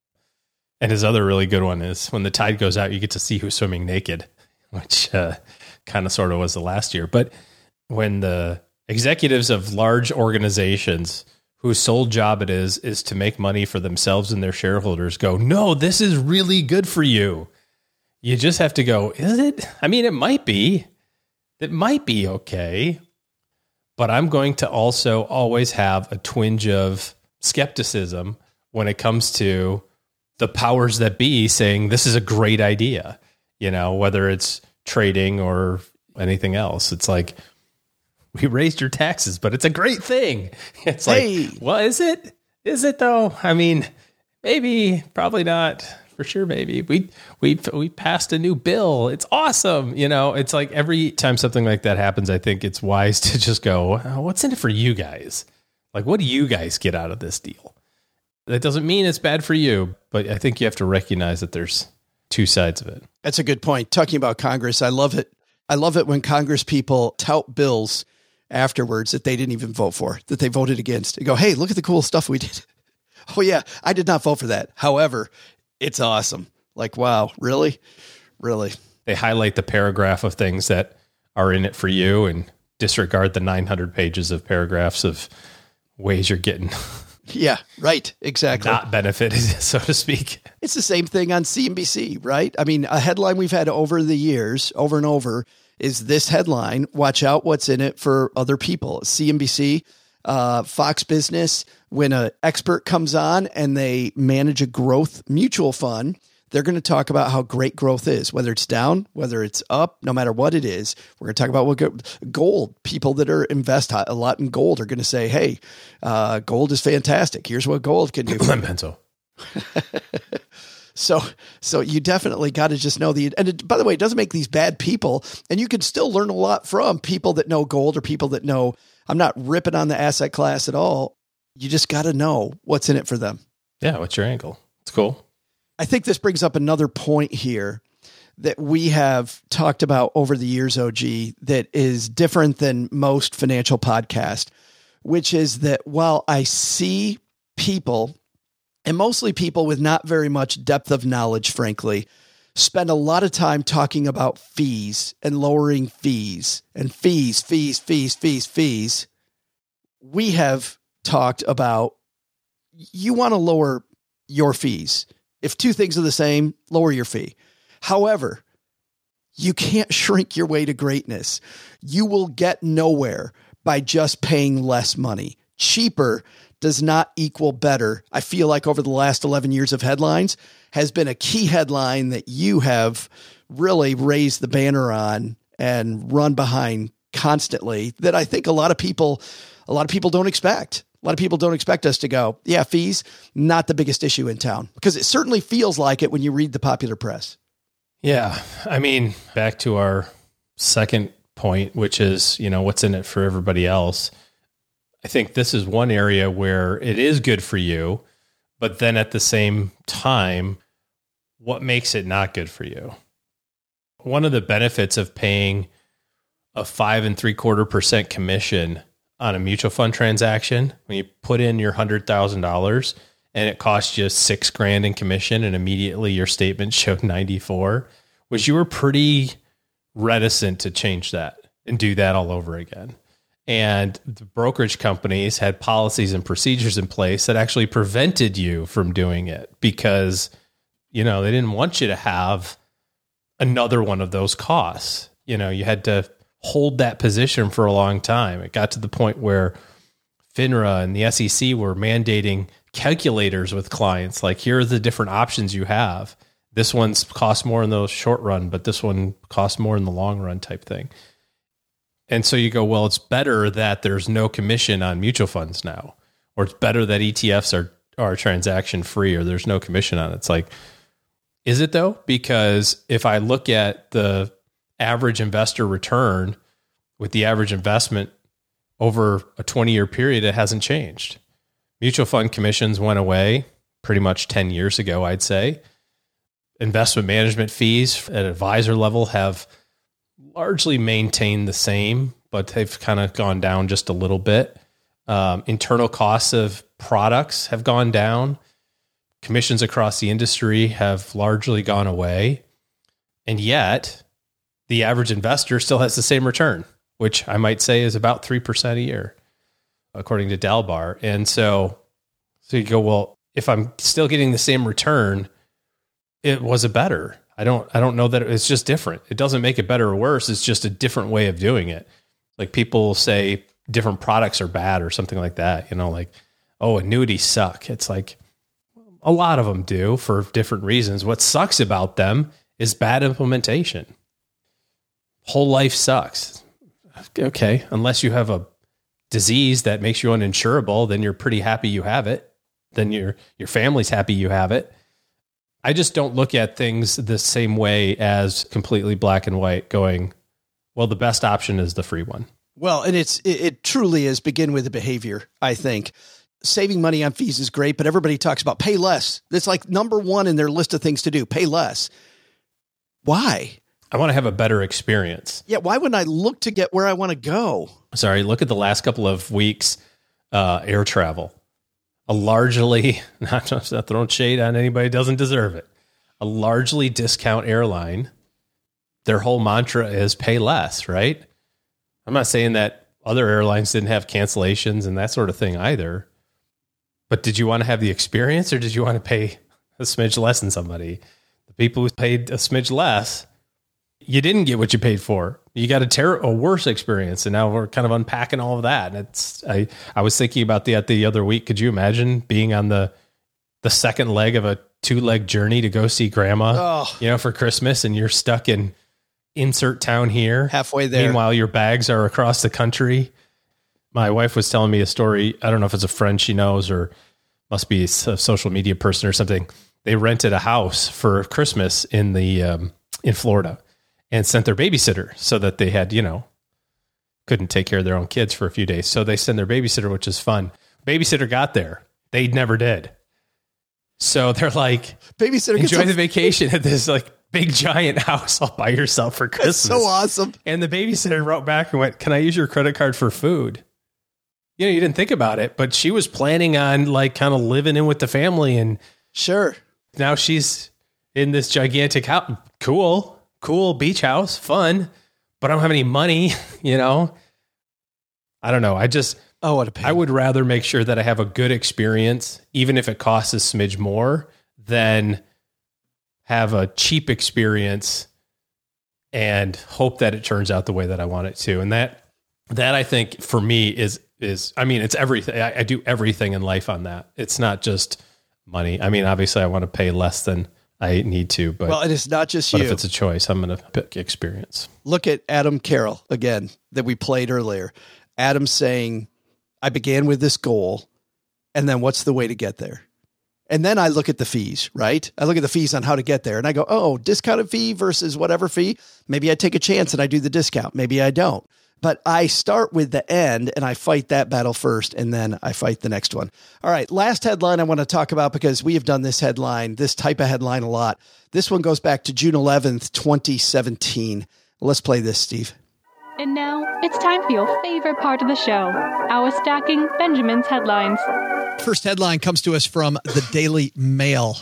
and his other really good one is when the tide goes out, you get to see who's swimming naked, which uh, kind of sort of was the last year. But when the executives of large organizations whose sole job it is, is to make money for themselves and their shareholders go, no, this is really good for you. You just have to go, is it? I mean, it might be. It might be okay. But I'm going to also always have a twinge of skepticism when it comes to the powers that be saying this is a great idea, you know, whether it's trading or anything else. It's like, we raised your taxes, but it's a great thing. It's like, hey. Well, is it? Is it though? I mean, maybe, probably not. For sure, maybe. We we we passed a new bill. It's awesome. You know, it's like every time something like that happens, I think it's wise to just go, what's in it for you guys? Like, what do you guys get out of this deal? That doesn't mean it's bad for you, but I think you have to recognize that there's two sides of it. That's a good point. Talking about Congress, I love it. I love it when Congress people tout bills afterwards that they didn't even vote for, that they voted against. They go, hey, look at the cool stuff we did. Oh, yeah, I did not vote for that. However, it's awesome. Like, wow, really? Really? They highlight the paragraph of things that are in it for you and disregard the nine hundred pages of paragraphs of ways you're getting. Yeah, right. Exactly. Not benefited, so to speak. It's the same thing on C N B C, right? I mean, a headline we've had over the years, over and over, is this headline: watch out what's in it for other people. C N B C, uh, Fox Business, when an expert comes on and they manage a growth mutual fund, they're going to talk about how great growth is, whether it's down, whether it's up, no matter what it is. We're going to talk about what gold. People that are invest a lot in gold are going to say, hey, uh, gold is fantastic. Here's what gold can do. Pencil. So, so you definitely got to just know the, and it, by the way, it doesn't make these bad people, and you can still learn a lot from people that know gold or people that know, I'm not ripping on the asset class at all. You just got to know what's in it for them. Yeah. What's your angle? It's cool. I think this brings up another point here that we have talked about over the years, O G, that is different than most financial podcasts, which is that while I see people, and mostly people with not very much depth of knowledge, frankly, spend a lot of time talking about fees and lowering fees and fees, fees, fees, fees, fees. We have talked about, you want to lower your fees. If two things are the same, lower your fee. However, you can't shrink your way to greatness. You will get nowhere by just paying less money. Cheaper does not equal better. I feel like over the last eleven years of headlines has been a key headline that you have really raised the banner on and run behind constantly, that I think a lot of people, a lot of people don't expect. A lot of people don't expect us to go, yeah, fees, not the biggest issue in town, because it certainly feels like it when you read the popular press. Yeah. I mean, back to our second point, which is, you know, what's in it for everybody else. I think this is one area where it is good for you, but then at the same time, what makes it not good for you? One of the benefits of paying a five and three quarter percent commission on a mutual fund transaction, when you put in your hundred thousand dollars and it cost you six grand in commission, and immediately your statement showed ninety-four, was you were pretty reticent to change that and do that all over again. And the brokerage companies had policies and procedures in place that actually prevented you from doing it because, you know, they didn't want you to have another one of those costs. You know, you had to hold that position for a long time. It got to the point where FINRA and the S E C were mandating calculators with clients. Like, here are the different options you have. This one's costs more in the short run, but this one costs more in the long run type thing. And so you go, well, it's better that there's no commission on mutual funds now, or it's better that E T Fs are, are transaction free, or there's no commission on it. It's like, is it though? Because if I look at the average investor return with the average investment over a twenty year period, it hasn't changed. Mutual fund commissions went away pretty much ten years ago, I'd say. Investment management fees at advisor level have largely maintained the same, but they've kind of gone down just a little bit. Um, internal costs of products have gone down. Commissions across the industry have largely gone away. And yet, the average investor still has the same return, which I might say is about three percent a year, according to Dalbar. And so, so you go, well, if I'm still getting the same return, it was a better. I don't, I don't know that it's just different. It doesn't make it better or worse. It's just a different way of doing it. Like, people say different products are bad or something like that, you know, like, oh, annuities suck. It's like, A lot of them do for different reasons. What sucks about them is bad implementation. Whole life sucks. Okay, unless you have a disease that makes you uninsurable, then you're pretty happy you have it. Then your your family's happy you have it. I just don't look at things the same way as completely black and white going, well, the best option is the free one. Well, and it's it, it truly is begin with the behavior, I think. Saving money on fees is great, but everybody talks about pay less. It's like number one in their list of things to do, pay less. Why? I want to have a better experience. Yeah, why wouldn't I look to get where I want to go? Sorry, look at the last couple of weeks, uh, air travel. A largely, not, not throwing shade on anybody who doesn't deserve it, a largely discount airline. Their whole mantra is pay less, right? I'm not saying that other airlines didn't have cancellations and that sort of thing either. But did you want to have the experience or did you want to pay a smidge less than somebody? The people who paid a smidge less, you didn't get what you paid for. You got a ter- a worse experience. And now we're kind of unpacking all of that. And it's, I, I was thinking about that the other week. Could you imagine being on the, the second leg of a two leg journey to go see grandma, oh. you know, for Christmas, and you're stuck in insert town here halfway there. Meanwhile, your bags are across the country. My wife was telling me a story. I don't know if it's a friend she knows or must be a social media person or something. They rented a house for Christmas in the, um, in Florida and sent their babysitter so that they had, you know, couldn't take care of their own kids for a few days. So they send their babysitter, which is fun. Babysitter got there. They never did. So they're like, babysitter, enjoy the vacation at this like big giant house all by yourself for Christmas. That's so awesome. And the babysitter wrote back and went, can I use your credit card for food? You know, you didn't think about it, but she was planning on like kind of living in with the family. And sure, now she's in this gigantic house. Cool, cool beach house, fun, but I don't have any money, you know? I don't know. I just, oh, what a pain. I would rather make sure that I have a good experience, even if it costs a smidge more, than have a cheap experience and hope that it turns out the way that I want it to. And that, that I think for me is, is, I mean, it's everything. I, I do everything in life on that. It's not just money. I mean, obviously I want to pay less than I need to, but well, it is not just but you. If it's a choice, I'm going to pick experience. Look at Adam Carroll again, that we played earlier. Adam saying, I began with this goal, and then what's the way to get there? And then I look at the fees, right? I look at the fees on how to get there, and I go, oh, discounted fee versus whatever fee. Maybe I take a chance and I do the discount. Maybe I don't. But I start with the end and I fight that battle first, and then I fight the next one. All right, last headline I want to talk about, because we have done this headline, this type of headline a lot. This one goes back to June eleventh, twenty seventeen. Let's play this, Steve. And now it's time for your favorite part of the show, our Stacking Benjamin's headlines. First headline comes to us from the Daily Mail.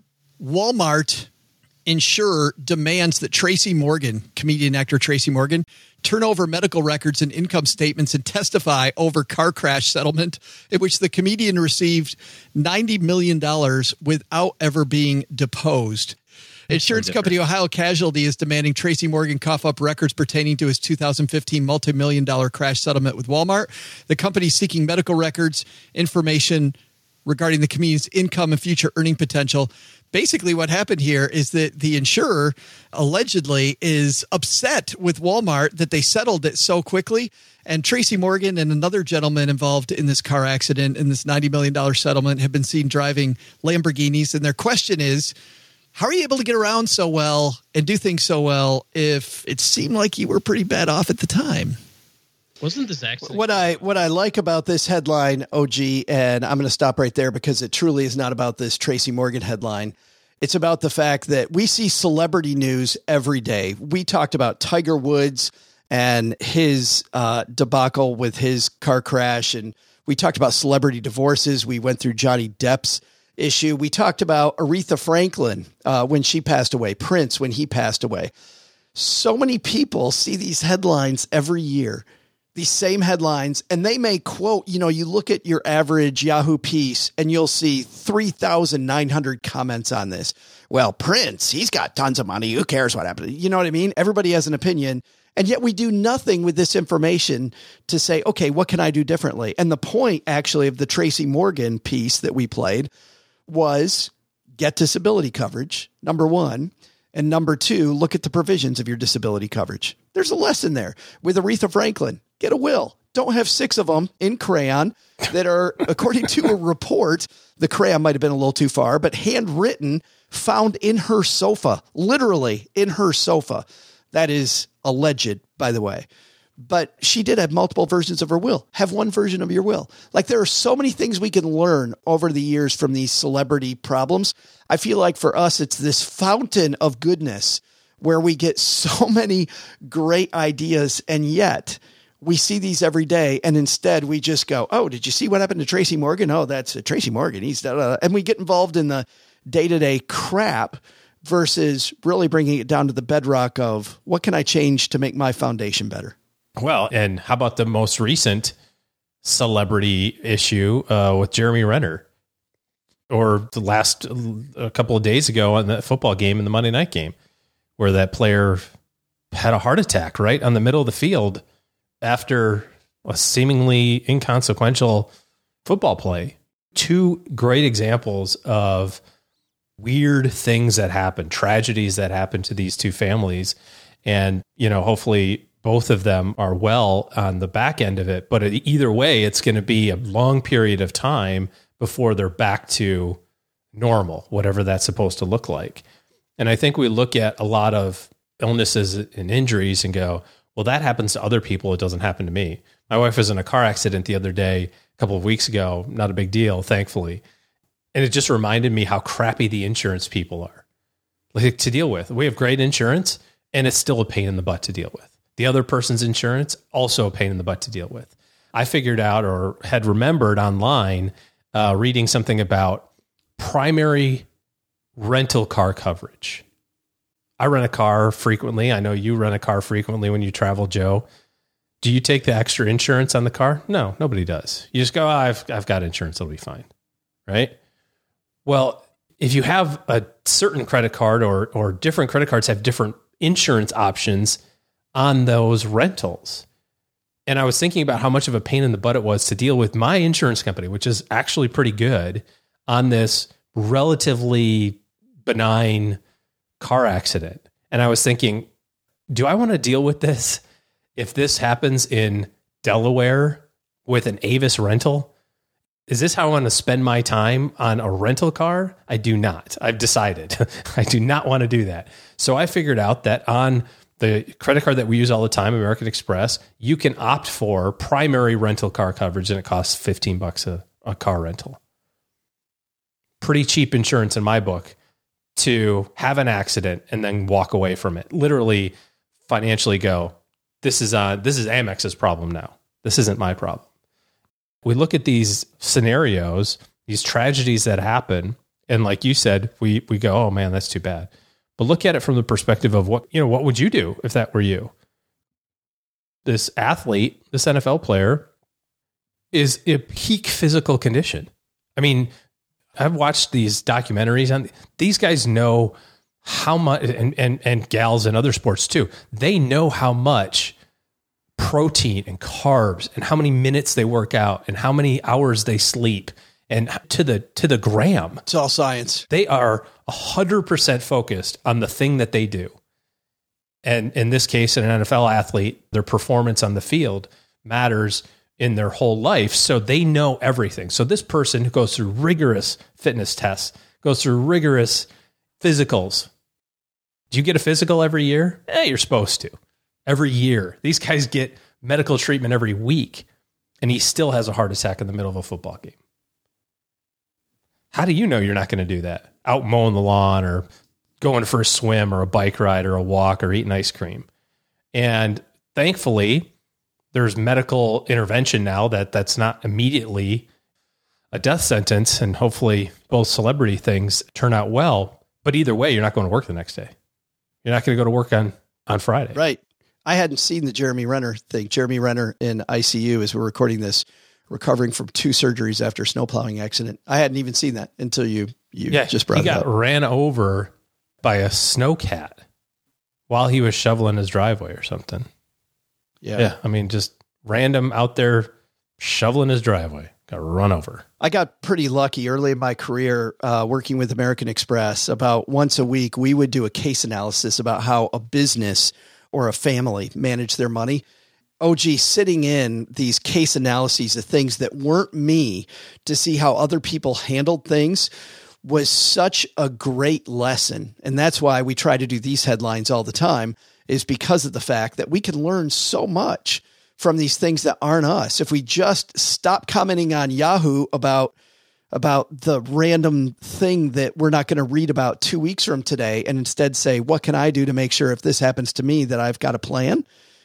Walmart insurer demands that Tracy Morgan, comedian actor Tracy Morgan, turn over medical records and income statements and testify over car crash settlement in which the comedian received ninety million dollars without ever being deposed. Insurance company Ohio Casualty is demanding Tracy Morgan cough up records pertaining to his two thousand fifteen multi-million dollar crash settlement with Walmart. The company is seeking medical records, information regarding the comedian's income and future earning potential. Basically, what happened here is that the insurer allegedly is upset with Walmart that they settled it so quickly. And Tracy Morgan and another gentleman involved in this car accident in this ninety million dollars settlement have been seen driving Lamborghinis. And their question is, how are you able to get around so well and do things so well if it seemed like you were pretty bad off at the time? Wasn't this accident? What I what I like about this headline, O G, and I'm going to stop right there because it truly is not about this Tracy Morgan headline. It's about the fact that we see celebrity news every day. We talked about Tiger Woods and his uh, debacle with his car crash, and we talked about celebrity divorces. We went through Johnny Depp's issue. We talked about Aretha Franklin uh, when she passed away, Prince when he passed away. So many people see these headlines every year, these same headlines, and they may quote, you know, you look at your average Yahoo piece and you'll see three thousand nine hundred comments on this. Well, Prince, he's got tons of money. Who cares what happened? You know what I mean? Everybody has an opinion. And yet we do nothing with this information to say, okay, what can I do differently? And the point actually of the Tracy Morgan piece that we played was get disability coverage, number one. And number two, look at the provisions of your disability coverage. There's a lesson there. With Aretha Franklin, get a will. Don't have six of them in crayon that are, according to a report, the crayon might have been a little too far, but handwritten, found in her sofa, literally in her sofa. That is alleged, by the way. But she did have multiple versions of her will. Have one version of your will. Like, there are so many things we can learn over the years from these celebrity problems. I feel like for us, it's this fountain of goodness where we get so many great ideas, and yet we see these every day. And instead we just go, oh, did you see what happened to Tracy Morgan? Oh, that's uh, Tracy Morgan. He's da, da, da. And we get involved in the day-to-day crap versus really bringing it down to the bedrock of what can I change to make my foundation better? Well, and how about the most recent celebrity issue uh, with Jeremy Renner, or the last a couple of days ago on the football game in the Monday night game, where that player had a heart attack right on the middle of the field after a seemingly inconsequential football play. Two great examples of weird things that happen, tragedies that happen to these two families. And, you know, hopefully both of them are well on the back end of it. But either way, it's going to be a long period of time before they're back to normal, whatever that's supposed to look like. And I think we look at a lot of illnesses and injuries and go, well, that happens to other people. It doesn't happen to me. My wife was in a car accident the other day, a couple of weeks ago. Not a big deal, thankfully. And it just reminded me how crappy the insurance people are, like, to deal with. We have great insurance, and it's still a pain in the butt to deal with. The other person's insurance, also a pain in the butt to deal with. I figured out, or had remembered online, uh, reading something about primary rental car coverage. I rent a car frequently. I know you rent a car frequently when you travel, Joe. Do you take the extra insurance on the car? No, nobody does. You just go, oh, I've, I've got insurance. It'll be fine. Right? Well, if you have a certain credit card, or, or different credit cards have different insurance options on those rentals. And I was thinking about how much of a pain in the butt it was to deal with my insurance company, which is actually pretty good, on this relatively benign car accident. And I was thinking, do I want to deal with this if this happens in Delaware with an Avis rental? Is this how I want to spend my time on a rental car? I do not. I've decided I do not want to do that. So I figured out that on the credit card that we use all the time, American Express, you can opt for primary rental car coverage, and it costs fifteen bucks a, a car rental. Pretty cheap insurance in my book to have an accident and then walk away from it. Literally financially go, this is uh, this is Amex's problem now. This isn't my problem. We look at these scenarios, these tragedies that happen, and like you said, we we go, oh man, that's too bad. But look at it from the perspective of what, you know, what would you do if that were you? This athlete, this N F L player, is in peak physical condition. I mean, I've watched these documentaries on these guys know how much, and, and, and gals in other sports too, they know how much protein and carbs and how many minutes they work out and how many hours they sleep, and to the, to the gram. It's all science. They are a hundred percent focused on the thing that they do. And in this case, in an N F L athlete, their performance on the field matters in their whole life. So they know everything. So this person who goes through rigorous fitness tests, goes through rigorous physicals. Do you get a physical every year? Eh, you're supposed to. Every year. These guys get medical treatment every week, and he still has a heart attack in the middle of a football game. How do you know you're not going to do that? Out mowing the lawn, or going for a swim, or a bike ride, or a walk, or eating ice cream. And thankfully, there's medical intervention now that that's not immediately a death sentence, and hopefully both celebrity things turn out well. But either way, you're not going to work the next day. You're not going to go to work on, on Friday. Right. I hadn't seen the Jeremy Renner thing. Jeremy Renner in I C U as we're recording this, recovering from two surgeries after a snowplowing accident. I hadn't even seen that until you, you yeah, just brought it up. He got ran over by a snowcat while he was shoveling his driveway or something. Yeah. Yeah. I mean, just random out there shoveling his driveway. got run over. I got pretty lucky early in my career uh, working with American Express. About once a week, we would do a case analysis about how a business or a family managed their money. O G, sitting in these case analyses of things that weren't me to see how other people handled things was such a great lesson. And that's why we try to do these headlines all the time, is because of the fact that we can learn so much from these things that aren't us. If we just stop commenting on Yahoo about, about the random thing that we're not going to read about two weeks from today, and instead say, what can I do to make sure if this happens to me that I've got a plan?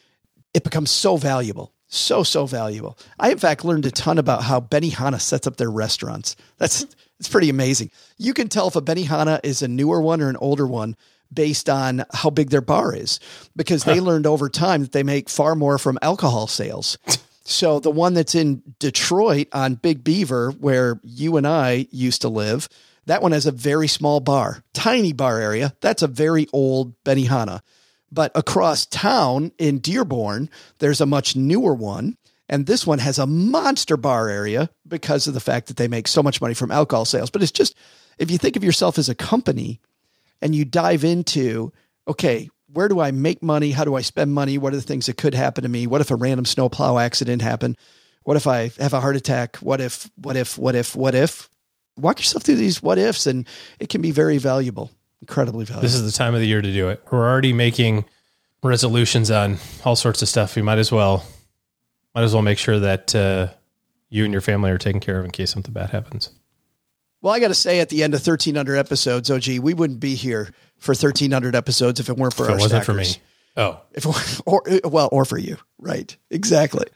It becomes so valuable. So, so valuable. I, in fact, learned a ton about how Benihana sets up their restaurants. That's it's pretty amazing. You can tell if a Benihana is a newer one or an older one based on how big their bar is, because they learned over time that they make far more from alcohol sales. So the one that's in Detroit on Big Beaver, where you and I used to live, that one has a very small bar, tiny bar area. That's a very old Benihana. But across town in Dearborn, there's a much newer one. And this one has a monster bar area because of the fact that they make so much money from alcohol sales. But it's just, if you think of yourself as a company and you dive into, okay, where do I make money? How do I spend money? What are the things that could happen to me? What if a random snowplow accident happened? What if I have a heart attack? What if, what if, what if, what if? Walk yourself through these what ifs, and it can be very valuable, incredibly valuable. This is the time of the year to do it. We're already making resolutions on all sorts of stuff. We might as well, might as well make sure that uh, you and your family are taken care of in case something bad happens. Well, I got to say, at the end of thirteen hundred episodes, O G, we wouldn't be here for thirteen hundred episodes if it weren't for if our it wasn't stackers. for me. Oh, if or well, or for you, right? Exactly.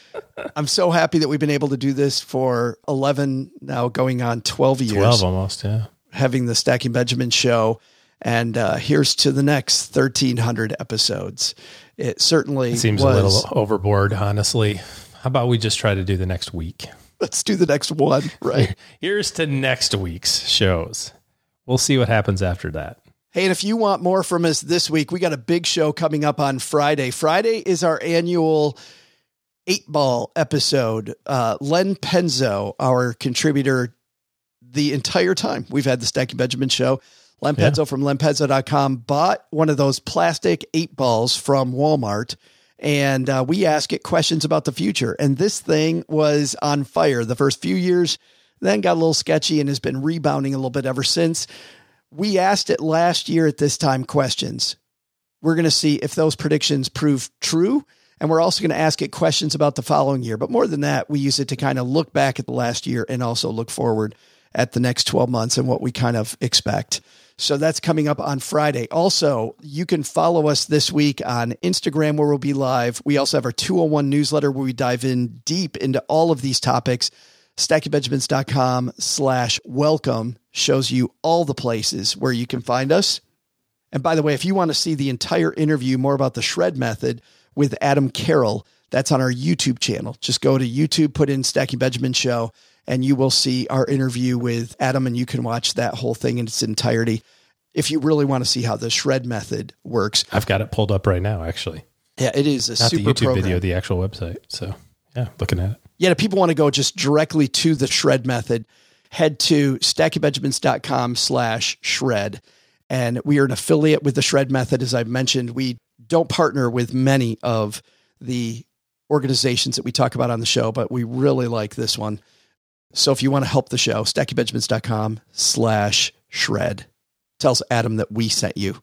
I'm so happy that we've been able to do this for eleven, now going on twelve years. twelve almost, yeah. Having the Stacking Benjamin show. And uh, here's to the next thirteen hundred episodes. It certainly it seems was, a little overboard, honestly. How about we just try to do the next week? Let's do the next one, right? Here's to next week's shows. We'll see what happens after that. Hey, and if you want more from us this week, we got a big show coming up on Friday. Friday is our annual eight ball episode. Uh, Len Penzo, our contributor the entire time we've had the Stacking Benjamin show, Len Penzo yeah. from len penzo dot com bought one of those plastic eight balls from Walmart, and uh, we ask it questions about the future. And this thing was on fire the first few years, then got a little sketchy and has been rebounding a little bit ever since. We asked it last year at this time questions. We're going to see if those predictions prove true. And we're also going to ask it questions about the following year. But more than that, we use it to kind of look back at the last year and also look forward at the next twelve months and what we kind of expect. So that's coming up on Friday. Also, you can follow us this week on Instagram, where we'll be live. We also have our two oh one newsletter where we dive in deep into all of these topics. stacking benjamins dot com slash welcome shows you all the places where you can find us. And by the way, if you want to see the entire interview, more about the shred method with Adam Carroll, that's on our YouTube channel. Just go to YouTube, put in Stacking Benjamin Show, and you will see our interview with Adam, and you can watch that whole thing in its entirety if you really want to see how the shred method works. I've got it pulled up right now, actually. Yeah, it is a Not super the YouTube program. video, the actual website. So, yeah, looking at it. Yeah, if people want to go just directly to the shred method, head to stacking benjamins dot com slash shred. And we are an affiliate with the shred method. As I've mentioned, we don't partner with many of the organizations that we talk about on the show, but we really like this one. So if you want to help the show, stacking benjamins dot com slash shred tells Adam that we sent you.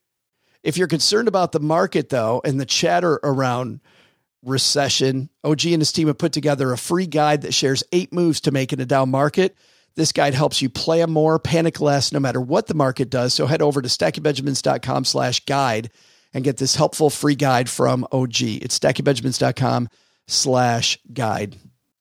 If you're concerned about the market, though, and the chatter around recession, O G and his team have put together a free guide that shares eight moves to make in a down market. This guide helps you plan more, panic less, no matter what the market does. So head over to stacking benjamins dot com slash guide and get this helpful free guide from O G. It's stacking benjamins dot com slash guide.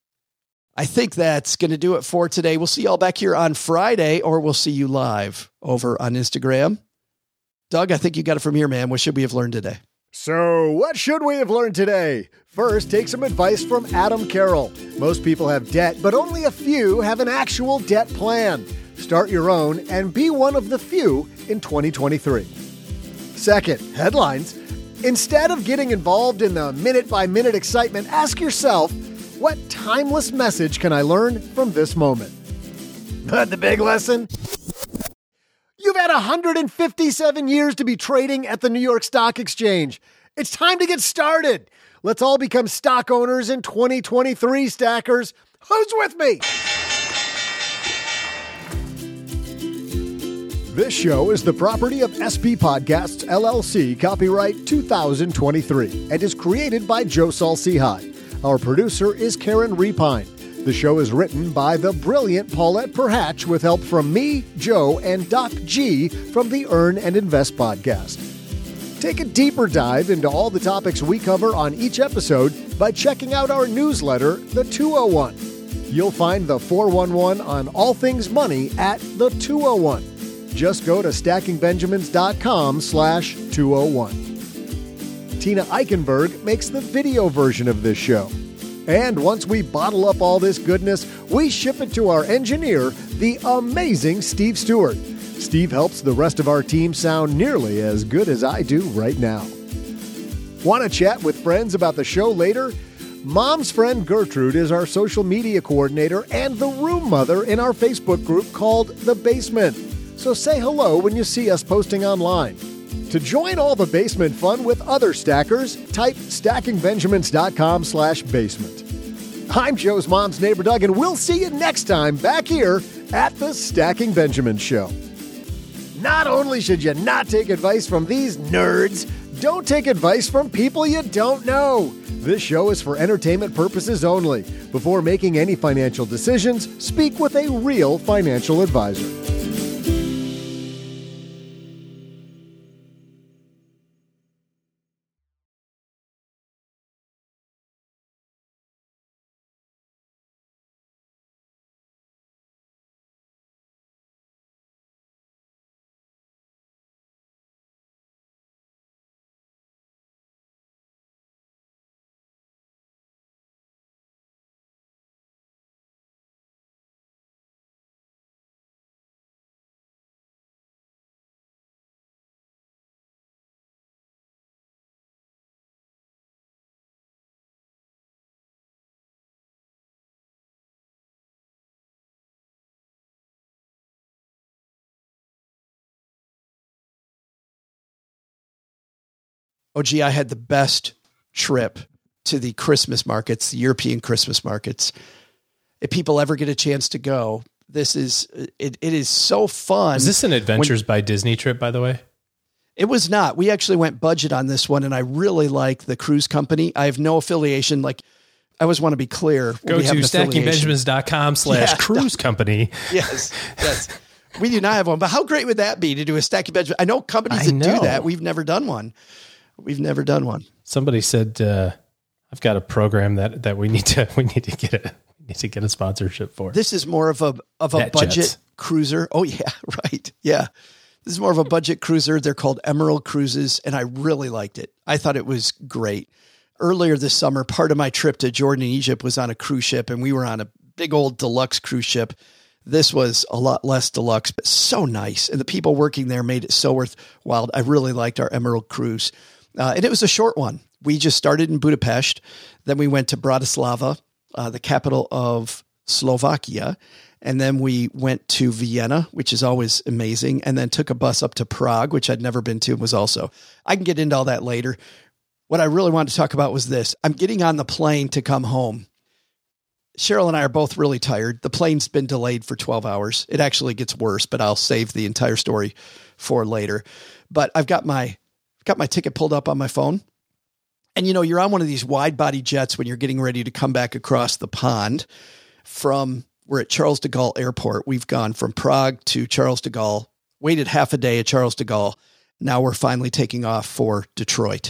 I think that's going to do it for today. We'll see you all back here on Friday, or we'll see you live over on Instagram. Doug, I think you got it from here, man. What should we have learned today? So what should we have learned today? First, take some advice from Adam Carroll. Most people have debt, but only a few have an actual debt plan. Start your own and be one of the few in twenty twenty-three. Second, headlines. Instead of getting involved in the minute-by-minute excitement, ask yourself, What timeless message can I learn from this moment? But the big lesson? You've had one hundred fifty-seven years to be trading at the New York Stock Exchange. It's time to get started. Let's all become stock owners in twenty twenty-three, stackers. Who's with me? This show is the property of S B Podcasts, L L C, copyright two thousand twenty-three, and is created by Joe Saul-Sehy. Our producer is Karen Repine. The show is written by the brilliant Paulette Perhatch with help from me, Joe, and Doc G from the Earn and Invest podcast. Take a deeper dive into all the topics we cover on each episode by checking out our newsletter, The two oh one. You'll find the four one one on all things money at The two oh one. Just go to stacking benjamins dot com slash two oh one. Tina Eichenberg makes the video version of this show. And once we bottle up all this goodness, we ship it to our engineer, the amazing Steve Stewart. Steve helps the rest of our team sound nearly as good as I do right now. Want to chat with friends about the show later? Mom's friend Gertrude is our social media coordinator and the room mother in our Facebook group called The Basement. So say hello when you see us posting online. To join all the basement fun with other stackers, type stacking benjamins dot com slash basement. I'm Joe's mom's neighbor Doug, and we'll see you next time back here at the Stacking Benjamins Show. Not only should you not take advice from these nerds, don't take advice from people you don't know. This show is for entertainment purposes only. Before making any financial decisions, speak with a real financial advisor. Oh, gee, I had the best trip to the Christmas markets, the European Christmas markets. If people ever get a chance to go, this is, it, it is so fun. Is this an Adventures when, by Disney trip, by the way? It was not. We actually went budget on this one, and I really like the cruise company. I have no affiliation. Like, I always want to be clear. Go to stacking benjamins dot com slash cruise company. Yes, yes. We do not have one, but how great would that be to do a Stacking Benjamins? I know companies I that know. do that. We've never done one. We've never done one. Somebody said, uh, I've got a program that, that we need to, we need to get a, we need to get a sponsorship for. This is more of a, of a Net budget jets. cruiser. Oh yeah. Right. Yeah. This is more of a budget cruiser. They're called Emerald Cruises, and I really liked it. I thought it was great. Earlier this summer, part of my trip to Jordan and Egypt was on a cruise ship, and we were on a big old deluxe cruise ship. This was a lot less deluxe, but so nice. And the people working there made it so worthwhile. I really liked our Emerald Cruise. Uh, and it was a short one. We just started in Budapest. Then we went to Bratislava, uh, the capital of Slovakia. And then we went to Vienna, which is always amazing. And then took a bus up to Prague, which I'd never been to and was also, I can get into all that later. What I really wanted to talk about was this. I'm getting on the plane to come home. Cheryl and I are both really tired. The plane's been delayed for twelve hours. It actually gets worse, but I'll save the entire story for later. But I've got my got my ticket pulled up on my phone. And, you know, you're on one of these wide body jets when you're getting ready to come back across the pond from, we're at Charles de Gaulle Airport. We've gone from Prague to Charles de Gaulle, waited half a day at Charles de Gaulle. Now we're finally taking off for Detroit.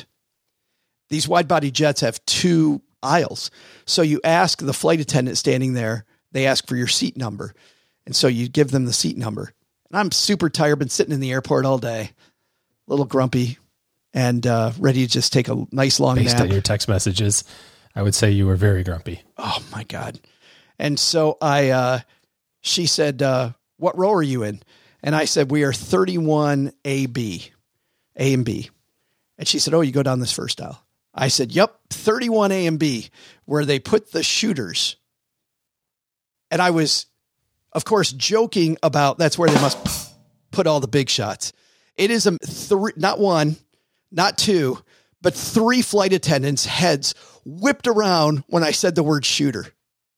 These wide body jets have two aisles. So you ask the flight attendant standing there, they ask for your seat number. And so you give them the seat number. And I'm super tired, been sitting in the airport all day, a little grumpy, and uh, ready to just take a nice long Based nap. on your text messages, I would say you were very grumpy. Oh my God. And so I, uh, she said, uh, what row are you in? And I said, we are thirty-one A, B, A and B. And she said, oh, you go down this first aisle. I said, yep, thirty-one A and B, where they put the shooters. And I was, of course, joking about that's where they must put all the big shots. It is a three, not one, not two, but three flight attendants' heads whipped around when I said the word shooter.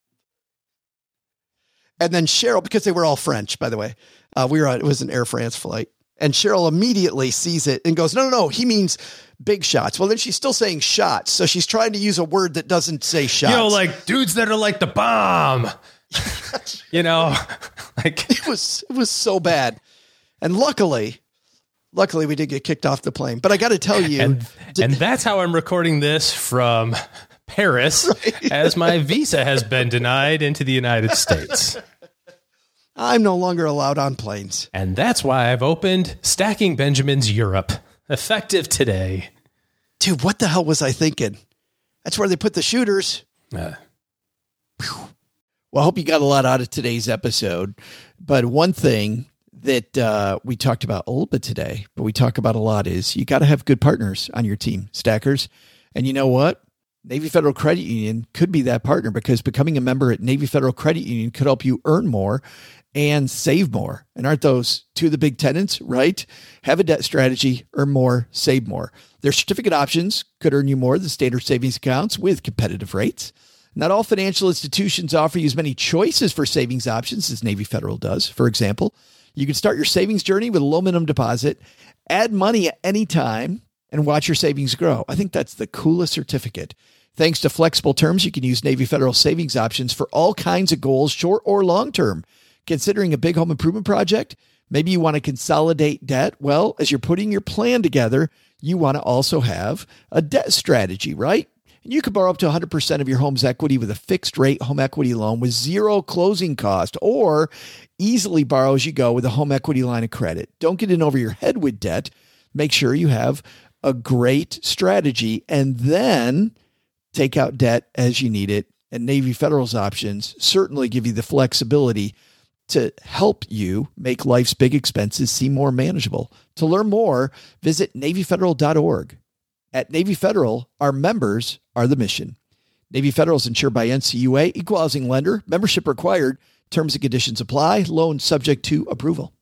And then Cheryl, because they were all French, by the way, uh, we were on, it was an Air France flight. And Cheryl immediately sees it and goes, no, no, no, he means big shots. Well, then she's still saying shots. So she's trying to use a word that doesn't say shots. You know, like dudes that are like the bomb, you know, like it was, it was so bad. And luckily, luckily we did get kicked off the plane, but I got to tell you. And, did, and that's how I'm recording this from Paris, right? As my visa has been denied into the United States. I'm no longer allowed on planes. And that's why I've opened Stacking Benjamins Europe, effective today. Dude, what the hell was I thinking? That's where they put the shooters. Uh. Well, I hope you got a lot out of today's episode. But one thing that uh, we talked about a little bit today, but we talk about a lot is you got to have good partners on your team, stackers. And you know what? Navy Federal Credit Union could be that partner, because becoming a member at Navy Federal Credit Union could help you earn more and save more. And aren't those two of the big tenets, right? Have a debt strategy, earn more, save more. Their certificate options could earn you more than standard savings accounts with competitive rates. Not all financial institutions offer you as many choices for savings options as Navy Federal does. For example, you can start your savings journey with a low minimum deposit, add money at any time, and watch your savings grow. I think that's the coolest certificate. Thanks to flexible terms, you can use Navy Federal savings options for all kinds of goals, short or long-term. Considering a big home improvement project, maybe you want to consolidate debt. Well, as you're putting your plan together, you want to also have a debt strategy, right? And you could borrow up to one hundred percent of your home's equity with a fixed rate home equity loan with zero closing cost, or easily borrow as you go with a home equity line of credit. Don't get in over your head with debt. Make sure you have a great strategy, and then take out debt as you need it. And Navy Federal's options certainly give you the flexibility to help you make life's big expenses seem more manageable. To learn more, visit Navy Federal dot org. At Navy Federal, our members are the mission. Navy Federal is insured by N C U A, equal housing lender, membership required, terms and conditions apply, loan subject to approval.